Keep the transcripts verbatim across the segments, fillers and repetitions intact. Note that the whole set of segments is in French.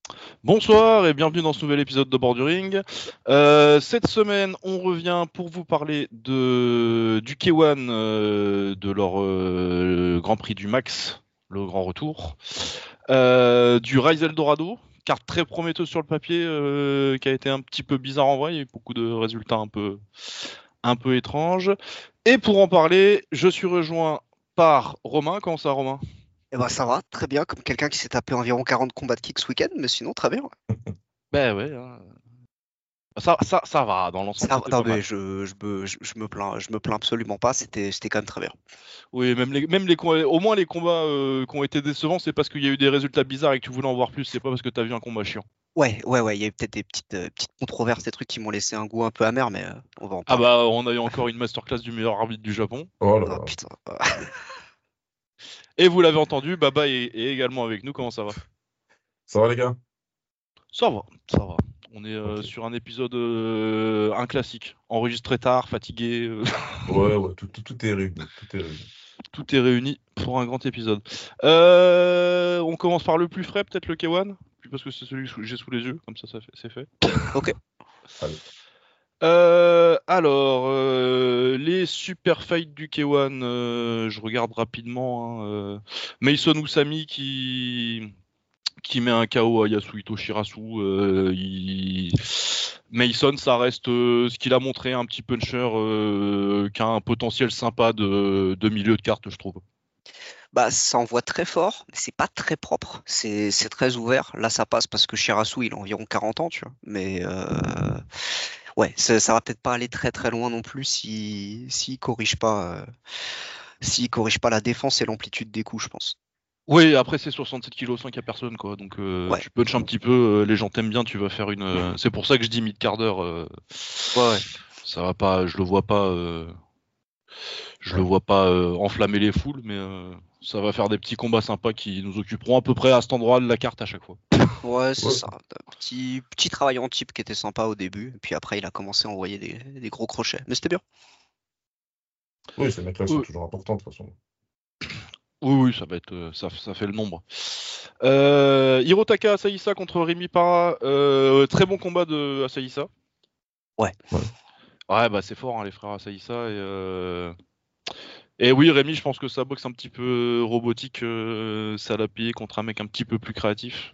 Bonsoir et bienvenue dans ce nouvel épisode de Borduring. Euh, cette semaine, on revient pour vous parler de du K un, euh, de leur euh, Grand Prix du Max, le grand retour, euh, du Rise Eldorado, carte très prometteuse sur le papier, euh, qui a été un petit peu bizarre en vrai, il y a eu beaucoup de résultats un peu un peu étranges. Et pour en parler, je suis rejoint par Romain. Comment ça, Romain? Eh ben, ça va, très bien, comme quelqu'un qui s'est tapé environ quarante combats de kick ce week-end, mais sinon, très bien. Ben ouais, hein. ça, ça, ça va, dans l'ensemble, Ça, c'était non, pas mal. mais je, je me, je, je me plains, je me plains absolument pas, c'était, c'était quand même très bien. Oui, même les, même les, com- au moins les combats euh, qui ont été décevants, c'est parce qu'il y a eu des résultats bizarres et que tu voulais en voir plus. C'est pas parce que t'as vu un combat chiant. Ouais, ouais, ouais, il y a eu peut-être des petites, euh, petites controverses, des trucs qui m'ont laissé un goût un peu amer, mais euh, on va en Ah parler. bah, on a eu encore une masterclass du meilleur arbitre du Japon. Oh là Ah là, putain. Et vous l'avez entendu, Baba est, est également avec nous. Comment ça va? ça va les gars? Ça va, ça va. On est euh, Ok. sur un épisode, euh, un classique, enregistré tard, fatigué. euh, Ouais, ouais, tout, tout, tout est réuni, tout est réuni. tout est réuni pour un grand épisode. Euh, on commence par le plus frais, peut-être le K un, puis parce que c'est celui que j'ai sous les yeux, comme ça, ça fait- c'est fait. Ok. Allez. Euh, alors, euh, les super fights du K un, euh, je regarde rapidement. Hein, euh, Mason Usami qui, qui met un K O à Yasuhito Shirasu. Euh, il... Mason, ça reste euh, ce qu'il a montré, un petit puncher euh, qui a un potentiel sympa de, de milieu de carte, je trouve. Bah, ça envoie très fort, mais c'est pas très propre, c'est, c'est très ouvert. Là, ça passe parce que Shirasu, il a environ quarante ans, tu vois, mais euh, ouais, ça, ça va peut-être pas aller très très loin non plus si, s'il corrige pas. euh, S'il corrige pas la défense et l'amplitude des coups, je pense. Oui, après c'est soixante-sept kilos cinq à personne, quoi. Donc euh, Ouais, tu punches un petit peu, euh, les gens t'aiment bien, tu vas faire une. euh, C'est pour ça que je dis mid-quart d'heure. euh, ouais, ouais. Ça va pas, je le vois pas. euh, Je le Ouais. vois pas euh, enflammer les foules, mais euh, ça va faire des petits combats sympas qui nous occuperont à peu près à cet endroit de la carte à chaque fois. Ouais, c'est Ouais. ça. Un Petit, petit travail en type qui était sympa au début, et puis après il a commencé à envoyer des, des gros crochets. Mais c'était bien. Oui, ces mecs-là sont Oui, toujours importants de toute façon. oui, oui, ça va être, euh, ça, ça fait le nombre. Euh, Hirotaka Asaïsa contre Rémi Para, euh, très bon combat de Asaïsa. Ouais. Ouais. Ouais, bah c'est fort hein, les frères Asaïsa et euh... et oui Rémi, je pense que sa boxe un petit peu robotique, euh, ça l'a payé contre un mec un petit peu plus créatif.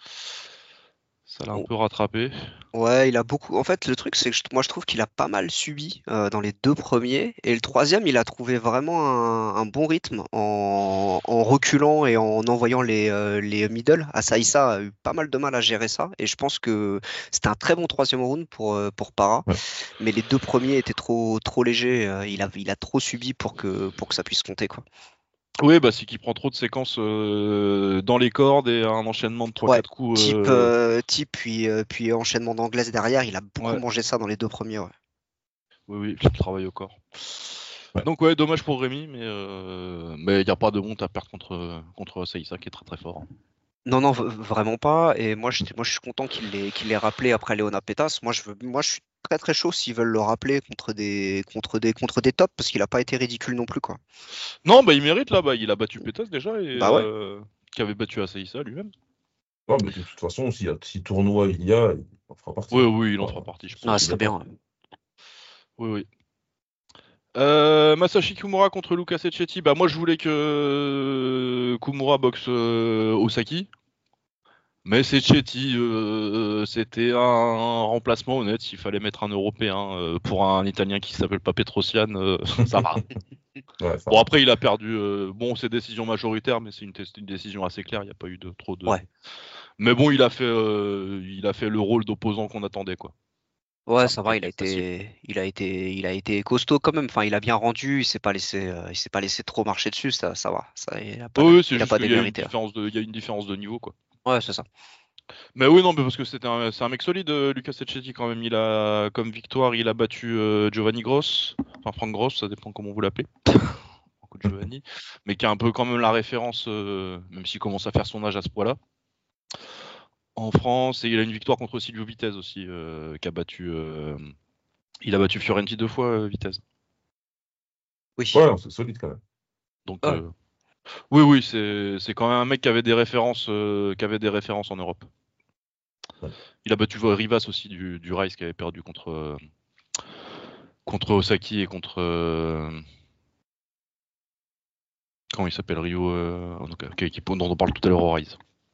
Ça l'a un peu rattrapé. Ouais, il a beaucoup. En fait, le truc, c'est que je- moi, je trouve qu'il a pas mal subi euh, dans les deux premiers. Et le troisième, il a trouvé vraiment un, un bon rythme en, en reculant et en envoyant les, euh, les middle. Asaïsa a eu pas mal de mal à gérer ça. Et je pense que c'était un très bon troisième round pour, euh, pour Para. Ouais. Mais les deux premiers étaient trop, trop légers. euh, il a, il a trop subi pour que, pour que ça puisse compter, quoi. Oui, bah c'est qu'il prend trop de séquences euh, dans les cordes et un enchaînement de trois Ouais. quatre coups. Type, euh, euh, type puis, euh, puis enchaînement d'anglaise derrière. Il a beaucoup Ouais, mangé ça dans les deux premiers, ouais. oui, oui, le travail au corps. Ouais. Donc ouais, dommage pour Rémi, mais euh, mais il n'y a pas de honte à perdre contre contre Saïssa qui est très très fort. Hein. Non, non, v- vraiment pas. Et moi, j'étais, moi, je suis content qu'il l'ait, qu'il l'ait rappelé après Léona Pétas. Moi, je veux, moi, je suis très très chaud s'ils veulent le rappeler contre des, contre des, contre des tops parce qu'il a pas été ridicule non plus, quoi. Non, bah il mérite là, bah il a battu Pétas déjà et Bah ouais. euh, qui avait battu Asaïssa lui-même. Non, mais de toute façon, s'il y a, si tournoi il y a, il en fera partie. Oui, Hein. oui, il en fera Enfin, partie, je je Ah, pense. suis ce serait bien. d'accord. Ouais. Oui, oui. Euh, Masashi Kumura contre Lucas Etchetti. Bah moi je voulais que Kumura boxe euh, Osaki. Mais c'est Chetty, euh, c'était un remplacement honnête. Il fallait mettre un Européen euh, pour un Italien qui s'appelle pas Petrosian, euh, ça va. Ouais, ça Bon va. après il a perdu. euh, bon c'est décision majoritaire, mais c'est une, une décision assez claire. Il n'y a pas eu de trop de. Ouais. Mais bon il a fait, euh, il a fait le rôle d'opposant qu'on attendait quoi. Ouais, Ça n'a ça pas va. Il a été facile. été, il a été, il a été costaud quand même. Enfin, il a bien rendu. Il s'est pas laissé, euh, il s'est pas laissé trop marcher dessus. Ça, ça va. Ça, il a pas, Oui, oui, c'est il a juste pas qu'il y a une démérité. Ouais, différence de, il y a une différence de niveau quoi. Ouais, c'est ça. Mais oui non mais parce que c'était un, c'est un mec solide, euh, Lucas Etchetti quand même. Il a comme victoire, il a battu euh, Giovanni Gross, enfin Franck Gross, ça dépend comment vous l'appelez. De Giovanni, mais qui est un peu quand même la référence, euh, même s'il commence à faire son âge à ce point-là, en France. Et il a une victoire contre Silvio Vitesse aussi, euh, qui a battu. Euh, il a battu Fiorenti deux fois, euh, Vitesse. Oui. Ouais, non, c'est solide quand même. Donc Ouais. euh, oui, oui, c'est c'est quand même un mec qui avait des références, euh, qui avait des références en Europe. Ouais. Il a battu Rivas aussi du, du Rise qui avait perdu contre, euh, contre Osaki et contre. Euh, comment il s'appelle Rio euh, donc, okay, qui, dont on parle tout à l'heure au Rise.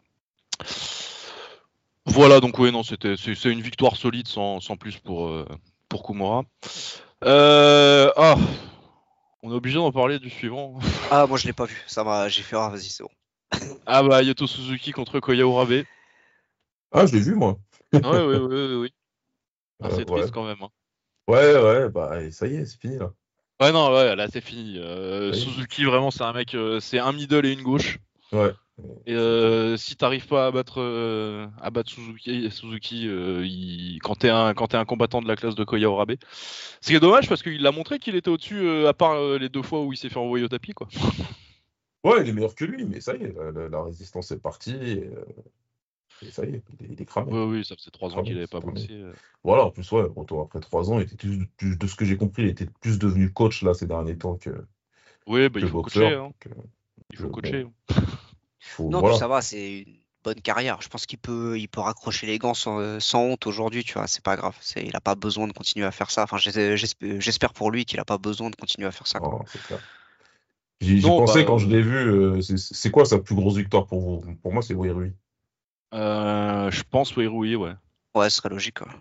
Voilà, donc oui, non, c'était, c'est, c'est une victoire solide sans, sans plus pour, euh, pour Kumura. Euh, ah, on est obligé d'en parler du suivant. Ah, moi je l'ai pas vu. Ça m'a, j'ai fait ah vas-y c'est bon. Ah bah Yato Suzuki contre Koya Urabe. Ah, je l'ai vu, moi. Ouais, ouais, ouais, ouais, ouais. Ah, Euh, c'est ouais. triste quand même. Hein. Ouais, ouais, bah ça y est, c'est fini là. Ouais, non, ouais, là c'est fini. Euh, Ça y est. Suzuki, vraiment, c'est un mec, euh, c'est un middle et une gauche. Ouais. Et C'est fini. euh, si t'arrives pas à battre, euh, à battre Suzuki, Suzuki euh, il- quand t'es un, quand t'es un combattant de la classe de Koya Urabe, ce qui est dommage parce qu'il a montré qu'il était au-dessus, euh, à part euh, les deux fois où il s'est fait envoyer au tapis, quoi. Ouais, il est meilleur que lui, mais ça y est, la, la- la résistance est partie. Et, euh, et ça y est, il est, il est cramé. Oui, oui, ça faisait trois ans qu'il Cramé, avait c'est pas terminé. boxé. euh. Voilà, en plus, ouais, retour après trois ans, il était plus, plus- de ce que j'ai compris, il était plus devenu coach là ces derniers temps que, Oui, bah que il faut coacher, boxeur. hein. Donc, euh, Il faut je- coacher. bon, Hein. il faut, Non, puis voilà. ça va, c'est une bonne carrière. Je pense qu'il peut, il peut raccrocher les gants sans, euh, sans honte aujourd'hui, tu vois. C'est pas grave. C'est, il a pas besoin de continuer à faire ça. Enfin, j'es- j'espère j'espère pour lui qu'il a pas besoin de continuer à faire ça, quoi. Non, c'est clair. J'y j'y Non, bah, pensais quand je euh, l'ai vu. euh, c'est c'est quoi sa plus grosse victoire pour vous? Pour moi, c'est Weirui. euh, je pense oui, oui, ouais. Ouais, ce serait logique, quoi.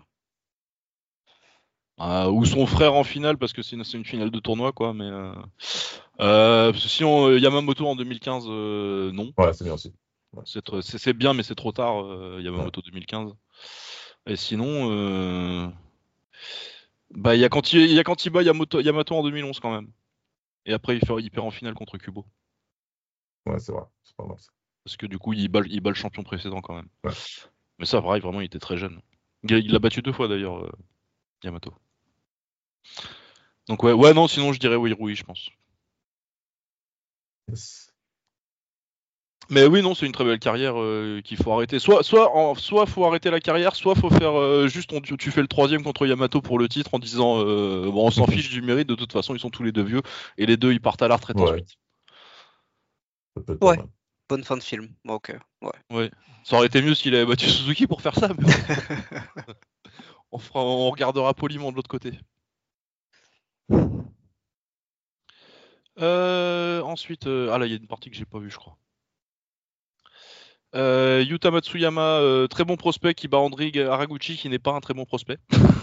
Euh, ou son frère en finale parce que c'est une, c'est une finale de tournoi, quoi. Mais euh, euh, parce que sinon euh, Yamamoto en deux mille quinze, euh, non. Ouais, c'est bien aussi. Ouais, C'est, c'est tr- vrai. c'est, c'est bien, mais c'est trop tard, euh, Ouais. Yamamoto deux mille quinze. Et sinon, euh, bah il y a quand il, il y a quand il bat Yamamoto, Yamato en deux mille onze quand même. Et après il, fait, il perd en finale contre Kubo. Ouais, c'est vrai. C'est pas mal ça. Parce que du coup il bat, il bat le champion précédent quand même. Ouais. Mais ça, pareil, vraiment, il était très jeune. Il, il l'a battu deux fois d'ailleurs, euh, Yamato. Donc ouais, ouais, non, sinon je dirais oui, oui, je pense. Yes. Mais oui, non, c'est une très belle carrière euh, qu'il faut arrêter. Soit, soit, en, soit faut arrêter la carrière, soit faut faire euh, juste, on- tu, tu fais le troisième contre Yamato pour le titre en disant, euh, bon, on s'en fiche du mérite. De toute façon, ils sont tous les deux vieux et les deux ils partent à la retraite Ouais, ensuite. ça peut être pas Ouais, mal. bonne fin de film. Bon, ok, ouais. Ouais, ça aurait été mieux s'il avait battu Suzuki pour faire ça, mais bon, on fera, on regardera poliment de l'autre côté. Euh, ensuite, euh, ah là, il y a une partie que j'ai pas vue, je crois. Euh, Yuta Matsuyama, euh, très bon prospect qui bat Andrig Haraguchi, qui n'est pas un très bon prospect.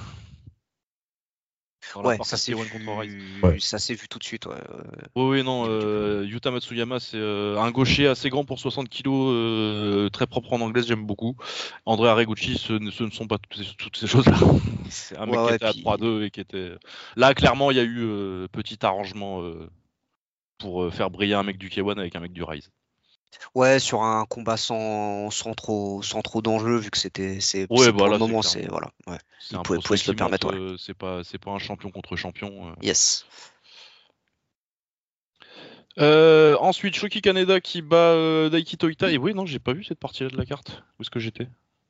Dans la Ouais, ça partie s'est K un contre Rise. vu, Ouais. ça s'est vu tout de suite, ouais. euh, Oui, oui, non, du- du coup. euh, Yuta Matsuyama, c'est euh, un gaucher assez grand pour soixante kilos, euh, très propre en anglaise, j'aime beaucoup. André Haraguchi, ce, ne- ce ne sont pas toutes ces, toutes ces choses-là. C'est un mec Ouais, qui ouais, était à puis trois deux et qui était. Là, clairement, il y a eu euh, petit arrangement euh, pour euh, faire briller un mec du K un avec un mec du Rise. ouais, sur un combat sans, sans trop, sans trop d'enjeux, vu que c'était, c'est, Ouais, c'est pour le voilà, c'est moment, clair. c'est voilà, ouais. C'est Il un pouvait, pouvait prospect se le qui monte, permettre, ouais. euh, c'est pas, c'est pas un champion contre champion. euh. Yes. Euh, ensuite, Shoki Kaneda qui bat euh, Daiki Toita. Et oui, non, j'ai pas vu cette partie-là de la carte. Où est-ce que j'étais?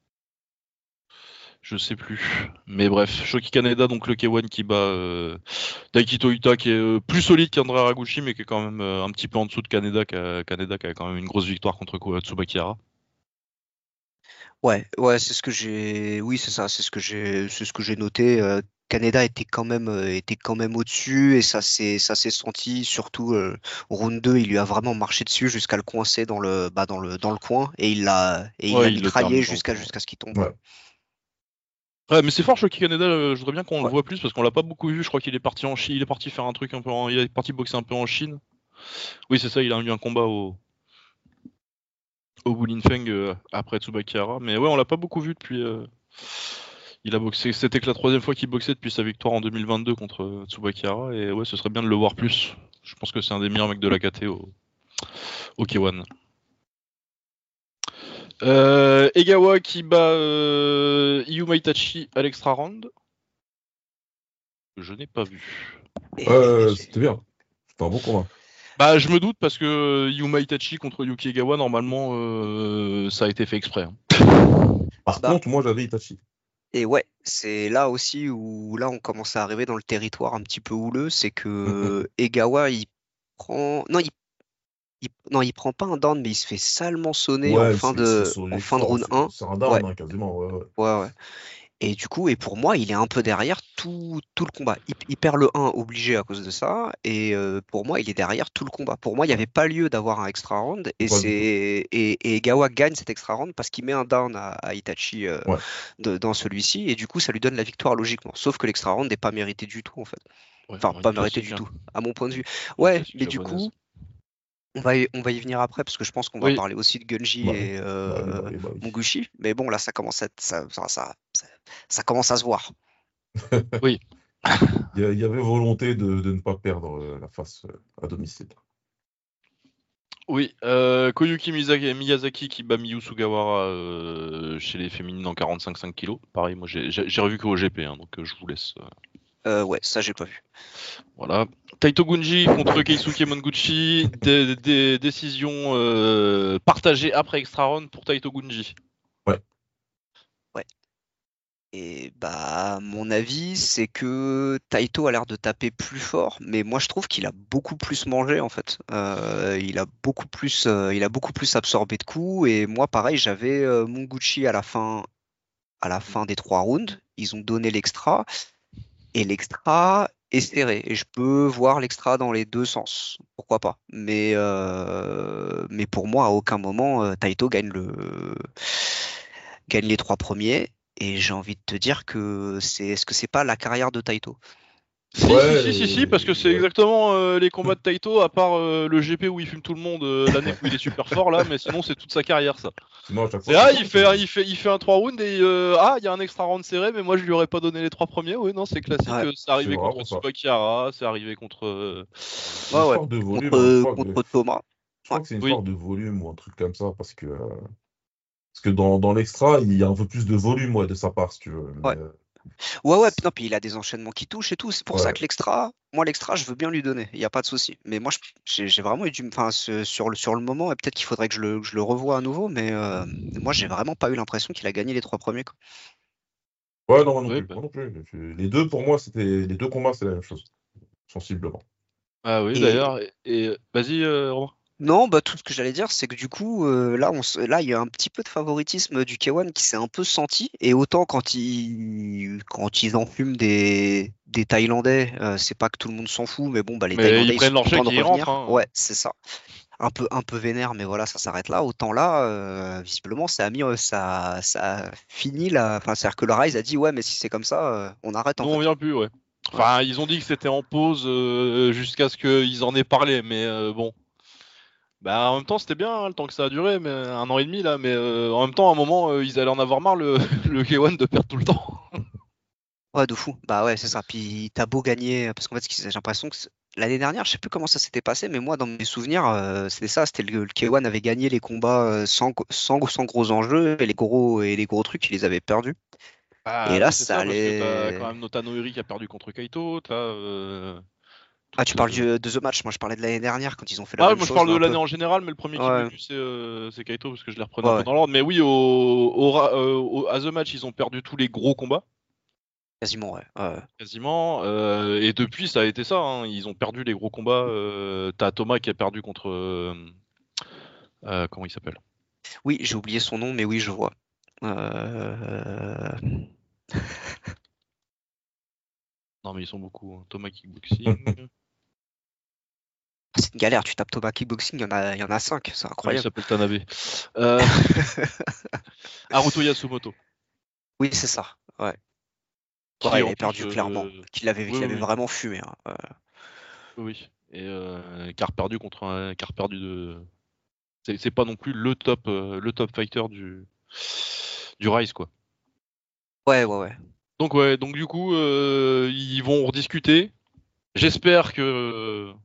Je sais plus. Mais bref, Shoki Kaneda, donc le K un qui bat euh, Daiki Toita, qui est euh, plus solide qu'André Haraguchi, mais qui est quand même euh, un petit peu en dessous de Kaneda, qui a, Kaneda, qui a quand même une grosse victoire contre Ko- Tsubaki Hara. Ouais, ouais, c'est ce que j'ai, oui, c'est ça, c'est ce que j'ai, c'est ce que j'ai noté. euh, Canada était quand même, euh, était quand même au-dessus et ça s'est, ça s'est senti. Surtout euh, au round deux, il lui a vraiment marché dessus jusqu'à le coincer dans le, bah, dans le, dans le coin et il l'a, et il l'a Ouais, il le mitraillé termine dans le jusqu'à, coin. jusqu'à ce qu'il tombe. Ouais. Ouais, mais c'est fort Shoki Kaneda, euh, je voudrais bien qu'on le Ouais. voit plus parce qu'on l'a pas beaucoup vu. Je crois qu'il est parti en Chine, il est parti faire un truc un peu, en... il est parti boxer un peu en Chine. Oui, c'est ça, il a eu un combat au, au Wulin Feng euh, après Tsubaki Hara. Mais ouais, on l'a pas beaucoup vu depuis. euh, Il a boxé, c'était que la troisième fois qu'il boxait depuis sa victoire en deux mille vingt-deux contre euh, Tsubaki Hara. Et ouais, ce serait bien de le voir plus. Je pense que c'est un des meilleurs mecs de la K T au, au K un. Euh, Egawa qui bat euh, Yuma Itachi à l'extra round. Je n'ai pas vu. Et Euh, j'ai- c'était bien. C'était un bon combat. Bah, je me doute parce que Yuma Itachi contre Yuki Egawa, normalement, euh, ça a été fait exprès. Hein. Par bah, contre, moi, j'avais Itachi. et ouais, c'est là aussi où là on commence à arriver dans le territoire un petit peu houleux, c'est que Egawa il prend, non, il il, non, il prend pas un down, mais il se fait salement sonner en Ouais, fin c'est c'est de, sonné en fin de fort, round c'est un. c'est un Ouais, down, hein, quasiment. Ouais, ouais. ouais, ouais. Et du coup, et pour moi, il est un peu derrière tout, tout le combat. Il, il perd le un obligé à cause de ça, et euh, pour moi, il est derrière tout le combat. Pour moi, il n'y avait pas lieu d'avoir un extra round, et Pas du tout. c'est et, et Gawa gagne cet extra round parce qu'il met un down à, à Itachi euh, Ouais. de- dans celui-ci, et du coup, ça lui donne la victoire logiquement. Sauf que l'extra round n'est pas mérité du tout, en fait. Ouais, Enfin, un pas mérité classique, du hein. tout, à mon point de vue. Un Ouais, classique mais du japonaise. coup, on va y, on va y venir après, parce que je pense qu'on va Oui, parler aussi de Gunji Bah oui, et bah oui, bah euh, oui, bah oui. Muguchi. Mais bon, là, ça commence à, être- ça, ça, ça, ça- ça commence à se voir. oui. Il y, a- il y avait volonté de, de ne pas perdre euh, la face euh, à domicile. Oui, euh, Koyuki Miyazaki, Miyazaki qui bat Miyu Sugawara euh, chez les féminines en quarante-cinq cinq kilos. Pareil, moi j'ai j'ai- j'ai revu qu'au G P, hein, donc euh, je vous laisse. euh, Euh, ouais, ça, j'ai pas vu. voilà. Taito Gunji contre Keisuke Monguchi. Des, des décisions euh, partagées après extra round pour Taito Gunji. Ouais. Ouais. Et bah, mon avis, c'est que Taito a l'air de taper plus fort, mais moi je trouve qu'il a beaucoup plus mangé en fait. Euh, il a beaucoup plus, euh, il a beaucoup plus absorbé de coups. Et moi, pareil, j'avais euh, Monguchi à la fin, à la fin des trois rounds. Ils ont donné l'extra et l'extra est serré. Et je peux voir l'extra dans les deux sens. Pourquoi pas? Mais, euh, mais pour moi, à aucun moment, euh, Taito gagne le, gagne les trois premiers. Et j'ai envie de te dire que c'est, est-ce que c'est pas la carrière de Taito? Si, si, Ouais, si, si, si, parce que et- c'est ouais. exactement euh, les combats de Taito, à part euh, le G P où il fume tout le monde euh, l'année où il est super fort là, mais sinon c'est toute sa carrière ça. Sinon, à chaque C'est fois, c'est ah, ça. il c'est- fait, il fait, il fait un trois rounds et euh, ah, il y a un extra round serré, mais moi je lui aurais pas donné les trois premiers. Oui, non, c'est classique. Ouais, euh, C'est C'est arrivé contre vraiment ça. Tsubaki Hara, c'est arrivé contre. euh, C'est une ouais, ouais. histoire de volume, hein. Je Contre, crois que, contre Thomas. je Ouais. crois que c'est une Oui, histoire de volume ou un truc comme ça, parce que, euh, parce que dans, dans l'extra, il y a un peu plus de volume ouais, de sa part, si tu veux. Mais, Ouais. euh, Ouais, ouais, c'est- non, puis il a des enchaînements qui touchent et tout. C'est pour ça ouais. que l'extra, moi, l'extra, je veux bien lui donner. Il n'y a pas de souci. Mais moi, je- j'ai j'ai vraiment eu du. Enfin, ce- sur le, sur le moment, et peut-être qu'il faudrait que je le, que je le revoie à nouveau, mais euh, moi, j'ai vraiment pas eu l'impression qu'il a gagné les trois premiers, quoi. Ouais, non, moi non oui, plus. bah. Moi non plus. Je- Les deux, pour moi, c'était les deux combats, c'est la même chose, sensiblement. Ah oui, Et d'ailleurs. Et, et- vas-y, euh, Romain. non, bah, tout ce que j'allais dire, c'est que du coup, euh, là, on se- là, il y a un petit peu de favoritisme du K un qui s'est un peu senti. Et autant quand ils, quand ils enfument des, des Thaïlandais, euh, c'est pas que tout le monde s'en fout, mais bon, bah, les Mais ils Thaïlandais, ils prennent sont leur contents chèque de et ils rentrent. revenir. Hein. Ouais, c'est ça. Un peu, un peu vénère, mais voilà, ça s'arrête là. Autant là, euh, visiblement, ça a mis, euh, ça, ça a fini là. Enfin, c'est-à-dire que le Rise a dit, ouais, mais si c'est comme ça, euh, on arrête en Nous on fait. vient plus, ouais. Ouais. Enfin, ils ont dit que c'était en pause euh, jusqu'à ce qu'ils en aient parlé, mais euh, bon. Bah, en même temps, c'était bien hein, le temps que ça a duré, mais un an et demi là. Mais euh, en même temps, à un moment, euh, ils allaient en avoir marre le, le K un de perdre tout le temps. Ouais, de fou. Bah ouais, c'est ça. Puis t'as beau gagner, parce qu'en fait, ce qui- j'ai l'impression que c'est- l'année dernière, je sais plus comment ça s'était passé, mais moi, dans mes souvenirs, euh, c'était ça. C'était le, le K un avait gagné les combats euh, sans, go- sans, sans gros enjeux et les gros et les gros trucs, il les avait perdus. Et Ah là, oui, c'est ça ça, parce que t'as quand allait. même Notano Eri qui a perdu contre Kaito, t'as euh, Ah, tu toute. parles euh, du- de The Match. Moi, je parlais de l'année dernière quand ils ont fait la Ah, même moi je chose, parle mais de un l'année peu. en général, mais le premier qui m'est Ouais, venu c'est euh, c'est Kaito parce que je les reprenais un ouais, peu ouais. dans l'ordre. Mais oui, au, au, ra- euh, au- à The Match, ils ont perdu tous les gros combats, Quasiment, ouais. Ouais. quasiment. euh, et depuis, ça a été ça. Hein, ils ont perdu les gros combats. euh, t'as Thomas qui a perdu contre. euh, euh, comment il s'appelle? Oui, j'ai oublié son nom, mais oui, je vois. Euh, Non, mais ils sont beaucoup. Hein. Thomas Kickboxing. C'est une galère. Tu tapes Thomas Kickboxing, il y en a, il y en a cinq. C'est Ouais, il incroyable. s'appelle Tanabe. Euh, Haruto Yasumoto, Oui, c'est ça. Ouais. qui Ouais, il en avait plus. perdu euh, clairement. Qu'il avait, Oui, qu'il avait oui, vraiment fumé, hein. Euh, oui. Oui. Et euh, qui a perdu contre un. Qui a perdu de. C'est c'est pas non plus le top, euh, le top fighter du, du Rise, quoi. Ouais, ouais, ouais. Donc, ouais, donc du coup, euh, ils vont rediscuter. J'espère que,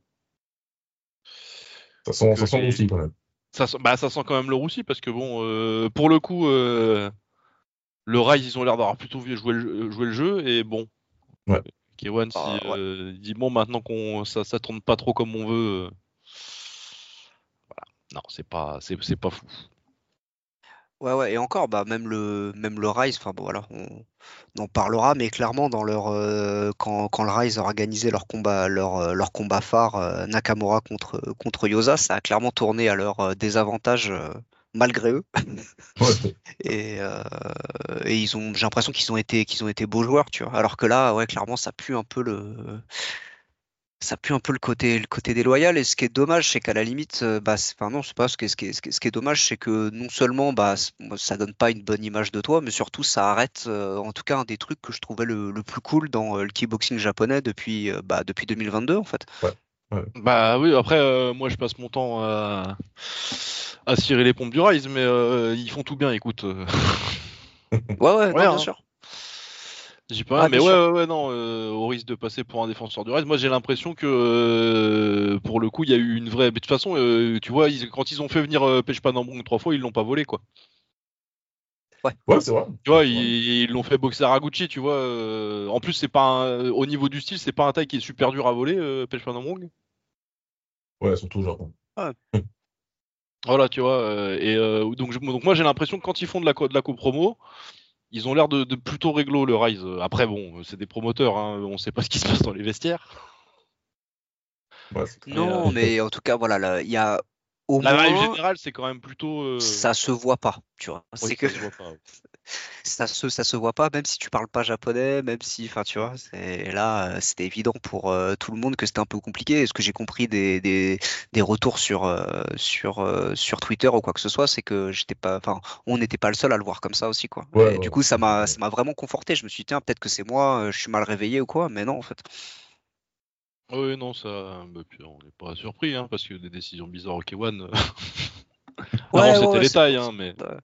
Ça sent, que ça sent bon les. aussi, quand même. Ça, sent- bah, ça sent quand même le roussi, parce que bon, euh, pour le coup, euh, le Rise, ils ont l'air d'avoir plutôt joué le, jeu- joué le jeu, et bon, Ouais. K un, si Ah, ouais. euh, il dit bon, maintenant qu'on ça, ça tourne pas trop comme on veut, euh, non, c'est pas, c'est, c'est pas fou. Ouais, ouais, et encore, bah, même le, même le Rise, enfin bon, voilà, on, on en parlera, mais clairement, dans leur, euh, quand, quand le Rise a organisé leur combat, leur, euh, leur combat phare, euh, Nakamura contre, contre Yosa, ça a clairement tourné à leur euh, désavantage, euh, malgré eux. Ouais. Et, euh, et ils ont, j'ai l'impression qu'ils ont été, qu'ils ont été beaux joueurs, tu vois. Alors que là, ouais, clairement, ça pue un peu le, ça pue un peu le côté, le côté déloyal. Et ce qui est dommage, c'est qu'à la limite, euh, bah, c'est- enfin non, c'est pas ce qui est, ce qui est, ce qui est- ce qui est dommage, c'est que non seulement bah, c- moi, ça donne pas une bonne image de toi, mais surtout ça arrête, euh, en tout cas, un des trucs que je trouvais le, le plus cool dans euh, le kickboxing japonais depuis, euh, bah, depuis deux mille vingt-deux, en fait. Ouais. Ouais. Bah oui, après, euh, moi je passe mon temps à, à cirer les pompes du Rise, mais euh, ils font tout bien, écoute. euh. Ouais, ouais, Ouais, non, bien hein. sûr. J'y peux rien, Ah, mais bien ouais, sûr. ouais, ouais, non, euh, au risque de passer pour un défenseur du Rise, moi j'ai l'impression que euh, pour le coup, il y a eu une vraie. Mais de toute façon, euh, tu vois, ils- quand ils ont fait venir euh, Pech Panambong trois fois, ils l'ont pas volé, quoi. Ouais. Ouais, c'est vrai. Tu vois, C'est vrai. ils ils l'ont fait boxer Haraguchi, tu vois. euh, En plus, c'est pas un- au niveau du style, c'est pas un taille qui est super dur à voler, euh, Pech Panambong. Ouais, surtout au Japon. Ouais. Voilà, tu vois. euh, Et euh, donc, je- donc moi j'ai l'impression que quand ils font de la, co- de la copromo, ils ont l'air de, de plutôt réglo le Rise. Après, bon, c'est des promoteurs, hein, on sait pas ce qui se passe dans les vestiaires. Ouais, c'est Mais euh, Non, mais en tout cas, voilà, là, il y a au la vibe moins, générale, c'est quand même plutôt. euh, ça se voit pas, tu vois. Oui, C'est que ça se voit pas. Ouais. ça se ça se voit pas, même si tu parles pas japonais, même si, enfin tu vois, c'est là, euh, c'était évident pour euh, tout le monde que c'était un peu compliqué. Et ce que j'ai compris des, des, des retours sur euh, sur euh, sur Twitter ou quoi que ce soit, c'est que j'étais pas, enfin on n'était pas le seul à le voir comme ça aussi, quoi. Ouais, Et du ouais. coup ça m'a Ouais. ça m'a vraiment conforté. Je me suis dit tiens, peut-être que c'est moi, euh, je suis mal réveillé ou quoi, mais non en fait. Oui, non, ça. Bah, puis on n'est pas surpris, hein, parce que des décisions bizarres au K un. euh, Avant, Ouais ouais c'était ouais, les c'est tailles, pour hein, ça. mais Ouais,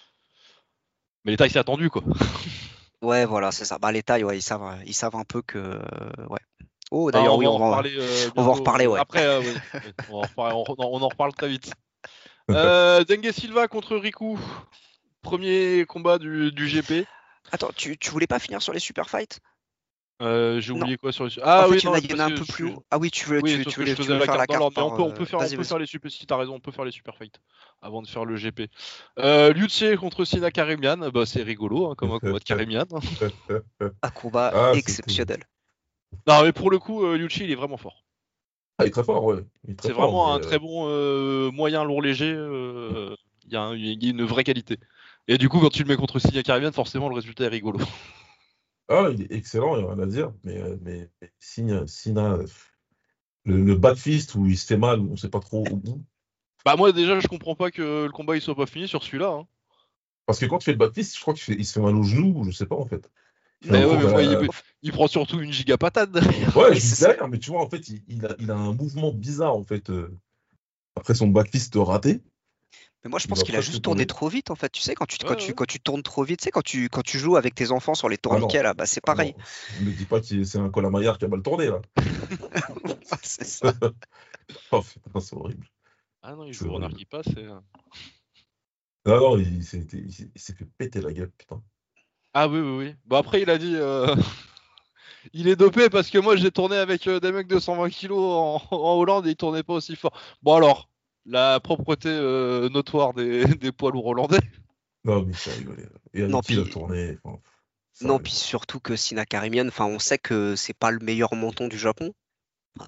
mais les tailles, c'est attendu, quoi. ouais, voilà, c'est ça. Bah les tailles, ouais, ils savent ils savent un peu que euh, ouais. Oh Ah, d'ailleurs on oui, va en on va reparler euh, on va en bientôt. reparler, euh, ouais. Après, euh, oui, oui, on, va en reparler, on, on en reparle très vite. Euh, Dengue Silva contre Riku. Premier combat du, du G P. Attends, tu, tu voulais pas finir sur les super fights? Euh, j'ai Non. oublié quoi sur les. En Ah oui, fait, il y en non, a, mais il c'est y en parce a un que peu je plus suis. haut. Ah oui, tu veux, Oui, tu, c'est parce tu que je voulais, tu faisais veux la faire la carte dans carte l'ordre, mais par. on peut, on peut euh, faire, on Vas-y, peut vas-y. faire les super. Si t'as raison, on peut faire les super fights avant de faire le G P. Euh, Liuce contre Sina Karimian, bah c'est rigolo, hein, comme un combat de Karimian. Un combat Ah, c'était. exceptionnel. Non, mais pour le coup, euh, Liucci, il est vraiment fort. Ah, il est très fort, ouais. Il est très C'est fort, vraiment mais. un euh, très bon euh, moyen lourd léger. euh, Il y, a un- il y a une vraie qualité. Et du coup, quand tu le mets contre Sina Karimian, forcément, le résultat est rigolo. Ah, il est excellent, il n'y a rien à dire. Mais, euh, mais, mais Sina, Sina, euh, le, le back fist où il se fait mal, on ne sait pas trop où. Bah moi, déjà, je comprends pas que le combat il soit pas fini sur celui-là. Hein. Parce que quand tu fais le back fist, je crois qu'il fait- il se fait mal au genou, je sais pas en fait. Il fait un Mais ouais, Non, truc mais à moi, il, la. il prend surtout une giga patate derrière. Ouais, oui, je dis c'est ça. derrière, mais tu vois, en fait, il, il a, il a un mouvement bizarre, en fait. euh, après son back fist raté, Mais moi, je il pense va qu'il a presque juste tourné tomber. trop vite, en fait. Tu sais, quand tu, Ouais, quand tu, ouais. quand tu tournes trop vite, tu sais, quand tu, quand tu joues avec tes enfants sur les Ah tourniquets, non, là, bah, c'est ah pareil. non, me dis pas que c'est un colamaillard qui a mal tourné, là. C'est ça. Oh putain, c'est horrible. Ah non, il C'est joue le renard horrible. qui passe. Et... euh. Non, non, il s'est il s'est- il s'est fait péter la gueule, putain. Ah oui, oui, oui. Bon, après, il a dit euh, il est dopé parce que moi, j'ai tourné avec euh, des mecs de cent vingt kilos en, en Hollande et ils tournaient pas aussi fort. Bon, alors, la propreté euh, notoire des, des poids lourds hollandais. Non, mais il fait rigoler, là. Et avec Non, qui il a puis, tourné, enfin, non, sérieux. puis surtout que Sina Karimian, enfin, on sait que c'est pas le meilleur menton du Japon. Enfin,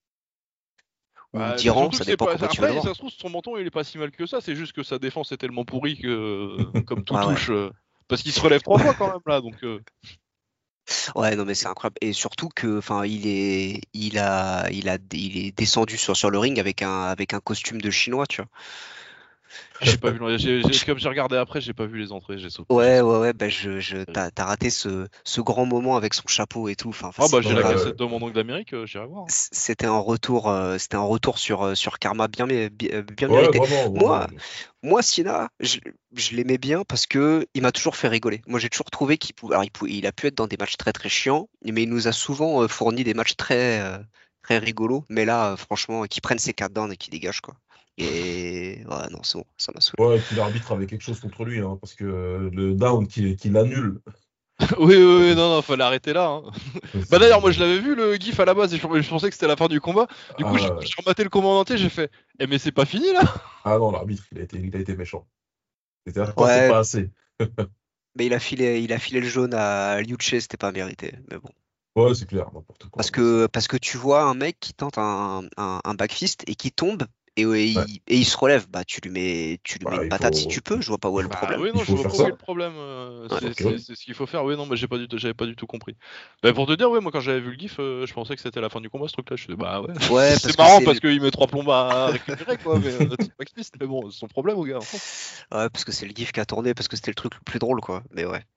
ou Bah, c'est d'Iran, surtout que ça c'est dépend pas. comment tu veux le Après, ça voir. se trouve, son menton, il est pas si mal que ça. C'est juste que sa défense est tellement pourrie que, comme tout Ouais, ouais. touche. euh, Parce qu'il se relève trois fois quand même, là. Donc, euh, Ouais, non, mais c'est incroyable. Et surtout que, enfin, il est, il a, il a, il est descendu sur, sur le ring avec un, avec un costume de chinois, tu vois. j'ai pas vu. le- j'ai- j'ai- Comme j'ai regardé après, j'ai pas vu les entrées. J'ai sauté. J'ai Ouais, sauté. ouais, ouais, bah, je, je, t'as, t'as raté ce, ce grand moment avec son chapeau et tout. Enfin, enfin, Ah bah, j'ai c'était la Ouais, un, cassette ouais, de mon oncle d'Amérique, euh, j'irai voir. Hein. c'était un retour, euh, c'était un retour sur, euh, sur Karma bien, mé- bien, bien ouais, mérité. vraiment, Moi, vraiment. moi, Siena, je, je l'aimais bien parce que il m'a toujours fait rigoler. Moi, j'ai toujours trouvé qu'il pouvait, alors, il pouvait- il a pu être dans des matchs très, très chiants, mais il nous a souvent euh, fourni des matchs très, euh, très rigolos. Mais là, euh, franchement, qu'il prenne ses cartes down et qu'il dégage, quoi. Et ouais, non, c'est bon, ça m'a saoulé. Ouais, et puis l'arbitre avait quelque chose contre lui, hein, parce que euh, le down qui, qui l'annule, Oui, oui, oui, euh, non, non, fallait arrêter là. Hein. Bah d'ailleurs, moi je c'est. l'avais vu le gif à la base et je, je pensais que c'était la fin du combat. Du coup, j'ai Ah, j'ai rematé le combat en entier, j'ai fait, eh mais c'est pas fini là? ah non, l'arbitre, il a été, il a été méchant. C'est-à-dire que toi, c'est Ouais, pas assez. mais il a filé, il a filé le jaune à Liuche, c'était pas mérité. Mais bon. Ouais, c'est clair, n'importe quoi. Parce Mais c'est- que, parce que tu vois un mec qui tente un, un, un backfist et qui tombe et, ouais, Ouais. il, et il se relève, bah tu lui mets, tu lui mets Bah, une il patate si faut, tu peux, je vois pas où est le Bah problème. oui, il non, je faut vois faire pas où est ça. le problème. euh, Ouais. c'est Ok, c'est- ouais. c'est ce qu'il faut faire. Oui, non, mais j'ai pas du tout, j'avais pas du tout compris. Bah, pour te dire, ouais, moi quand j'avais vu le gif, euh, je pensais que c'était la fin du combat ce truc-là. Je suis bah ouais. Ouais, parce C'est que marrant c'est parce le- qu'il met trois plombes à récupérer quoi, mais euh, c'est pas explicite. Mais bon, c'est son problème au gars. ouais, parce que c'est le gif qui a tourné, parce que c'était le truc le plus drôle, quoi. Mais ouais.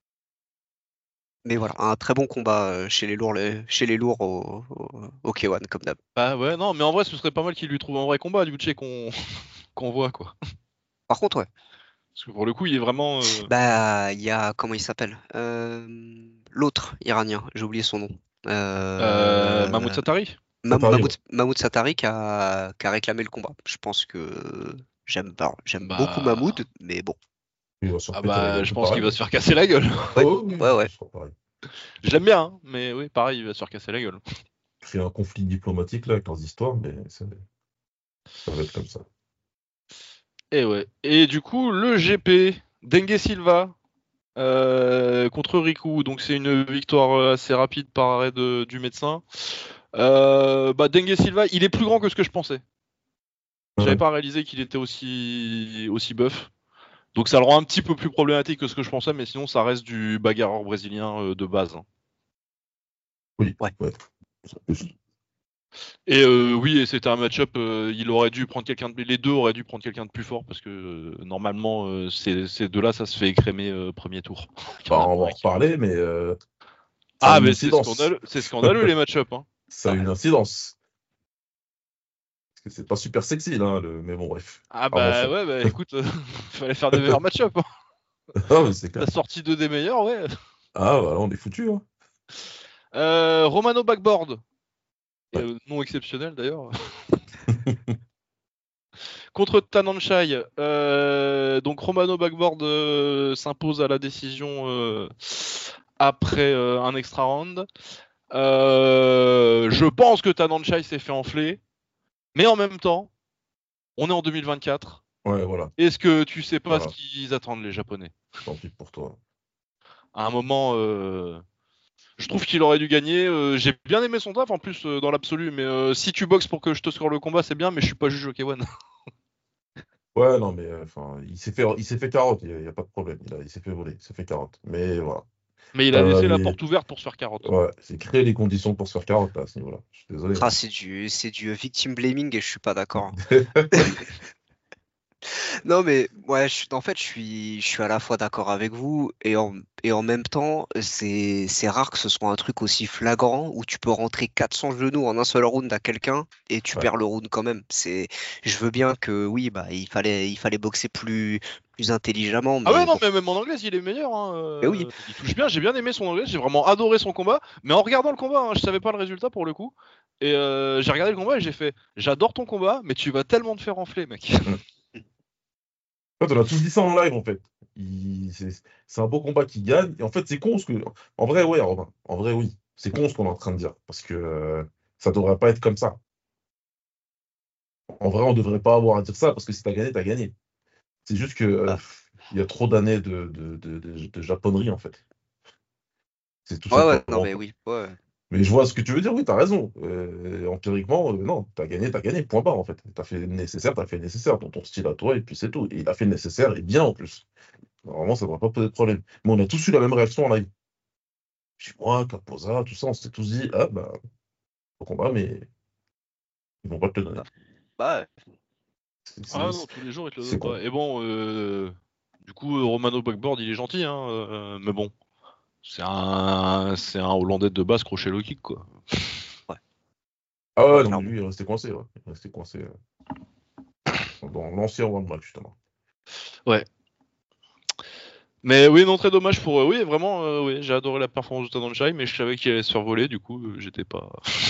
Mais voilà, un très bon combat euh, chez les lourds, les- chez les lourds au, au, au K un, comme d'hab. Bah ouais, non, mais en vrai, ce serait pas mal qu'il lui trouve un vrai combat, du budget qu'on qu'on voit quoi. Par contre, ouais. Parce que pour le coup, il est vraiment. euh, Bah, il y a, comment il s'appelle? Euh, l'autre iranien, j'ai oublié son nom. euh, Mahmoud Euh, Satari. Ça Mam- t'arrive. Mahmoud, Mahmoud Satari qui a, qui a réclamé le combat. Je pense que j'aime pas, j'aime beaucoup Bah. Mahmoud, mais bon. Il va se faire Ah péter la bah, gueule, je tout pense qu'il pareil. va se faire casser la gueule. Ouais, Oh, oui, ouais, oui, ouais. ce sera pareil. Je l'aime bien, hein, mais oui, pareil, il va se faire casser la gueule. Créer un conflit diplomatique là avec leurs histoires, mais ça, ça va être comme ça. Et ouais. Et du coup, le G P, Dengue Silva euh, contre Riku. Donc c'est une victoire euh, assez rapide par arrêt de- du médecin. Euh, bah, Dengue Silva, il est plus grand que ce que je pensais. J'avais Ouais. pas réalisé qu'il était aussi aussi buff. Donc ça le rend un petit peu plus problématique que ce que je pensais, mais sinon ça reste du bagarreur brésilien euh, de base, hein. Oui, Ouais. ouais. Juste. Et euh, oui, et c'était un match-up. Euh, il aurait dû prendre quelqu'un de, les deux auraient dû prendre quelqu'un de plus fort parce que euh, normalement euh, ces, ces deux-là, ça se fait écrémer euh, premier tour. Il y Bah, en a on va pas en un qui reparler, mais euh, ça a Ah, une mais c'est incidence. scandaleux, c'est scandaleux les match-up, hein. Ça a une incidence. Parce que c'est pas super sexy, là, le... mais bon, bref. Ah bah Avançons. ouais, bah écoute, euh, fallait faire des meilleurs match-up, hein. Ah, mais c'est T'as clair. sorti deux des meilleurs, ouais. Ah, voilà, on est foutu, hein. Euh, Romano backboard, et, Ouais. euh, non exceptionnel d'ailleurs. Contre Tananchai, euh, donc Romano backboard euh, s'impose à la décision euh, après euh, un extra round. Euh, je pense que Tananchai s'est fait enfler, mais en même temps, on est en deux mille vingt-quatre. Ouais, voilà. Est-ce que tu sais pas ce Voilà. qu'ils attendent les Japonais? Tant pis pour toi. À un moment, euh, je trouve qu'il aurait dû gagner. Euh, j'ai bien aimé son taf en plus euh, dans l'absolu, mais euh, si tu boxes pour que je te score le combat, c'est bien, mais je suis pas juge au K un. Ouais, non, mais euh, enfin, il s'est fait, il s'est fait carotte, il n'y a, il y a pas de problème. Il, a- il s'est fait voler, il s'est fait carotte. Mais voilà. Mais il a Euh, laissé la mais porte ouverte pour se faire carotte. ouais, c'est créer les conditions pour se faire carotte, là, à ce niveau-là. Je suis désolé, Ah, hein. c'est du, c'est du victim blaming et je suis pas d'accord. Non, mais ouais, je, suis- en fait, je suis, je suis à la fois d'accord avec vous et en, et en même temps, c'est, c'est rare que ce soit un truc aussi flagrant où tu peux rentrer quatre cents genoux en un seul round à quelqu'un et tu Ouais. perds le round quand même. C'est, je veux bien que oui, bah, il fallait, il fallait boxer plus, plus intelligemment, Ah ouais, mais non, bon. mais même en anglais, il est meilleur, hein. Mais oui, Euh, il touche bien, j'ai bien aimé son anglais, j'ai vraiment adoré son combat. Mais en regardant le combat, hein, je savais pas le résultat pour le coup. Et euh, j'ai regardé le combat et j'ai fait j'adore ton combat, mais tu vas tellement te faire enfler, mec. En fait, on a tous dit ça en live, en fait. Il- C'est c'est un beau combat qui gagne. Et en fait, c'est con ce que. En vrai, ouais, Robin. En vrai, oui. C'est con ce qu'on est en train de dire. Parce que euh, ça devrait pas être comme ça. En vrai, on devrait pas avoir à dire ça parce que si t'as gagné, t'as gagné. C'est juste que euh, bah, il y a trop d'années de, de, de, de- de japonnerie, en fait. C'est tout ouais, ouais, non, simplement mais ça. oui, ouais. Mais je vois ce que tu veux dire, oui, t'as raison. Euh, empiriquement, euh, non, t'as gagné, t'as gagné, point barre, en fait. T'as fait le nécessaire, t'as fait le nécessaire dans ton style à toi, et puis c'est tout. Et il a fait le nécessaire, et bien en plus. Normalement, ça devrait pas poser de problème. Mais on a tous eu la même réaction en live. Chez moi, Capoza, tout ça, on s'était tous dit, ah bah, au combat, mais ils vont pas te le donner. Bah, bah, ouais. C'est Ah c'est- non, tous les jours, il te le c'est donne con. pas. Et bon, euh, du coup, euh, Romano backboard, il est gentil, hein, euh, mais bon. C'est un, c'est un Hollandais de base crochet low kick, quoi. Ouais, Ah ouais, ouais, non, mais clairement. lui, il est resté coincé, ouais. Il est resté coincé euh, dans l'ancien One Match, justement. Ouais. Mais oui, non, très dommage pour eux. Oui, vraiment, euh, oui, j'ai adoré la performance de Tadanchai, mais je savais qu'il allait se faire voler, du coup, euh, j'étais pas.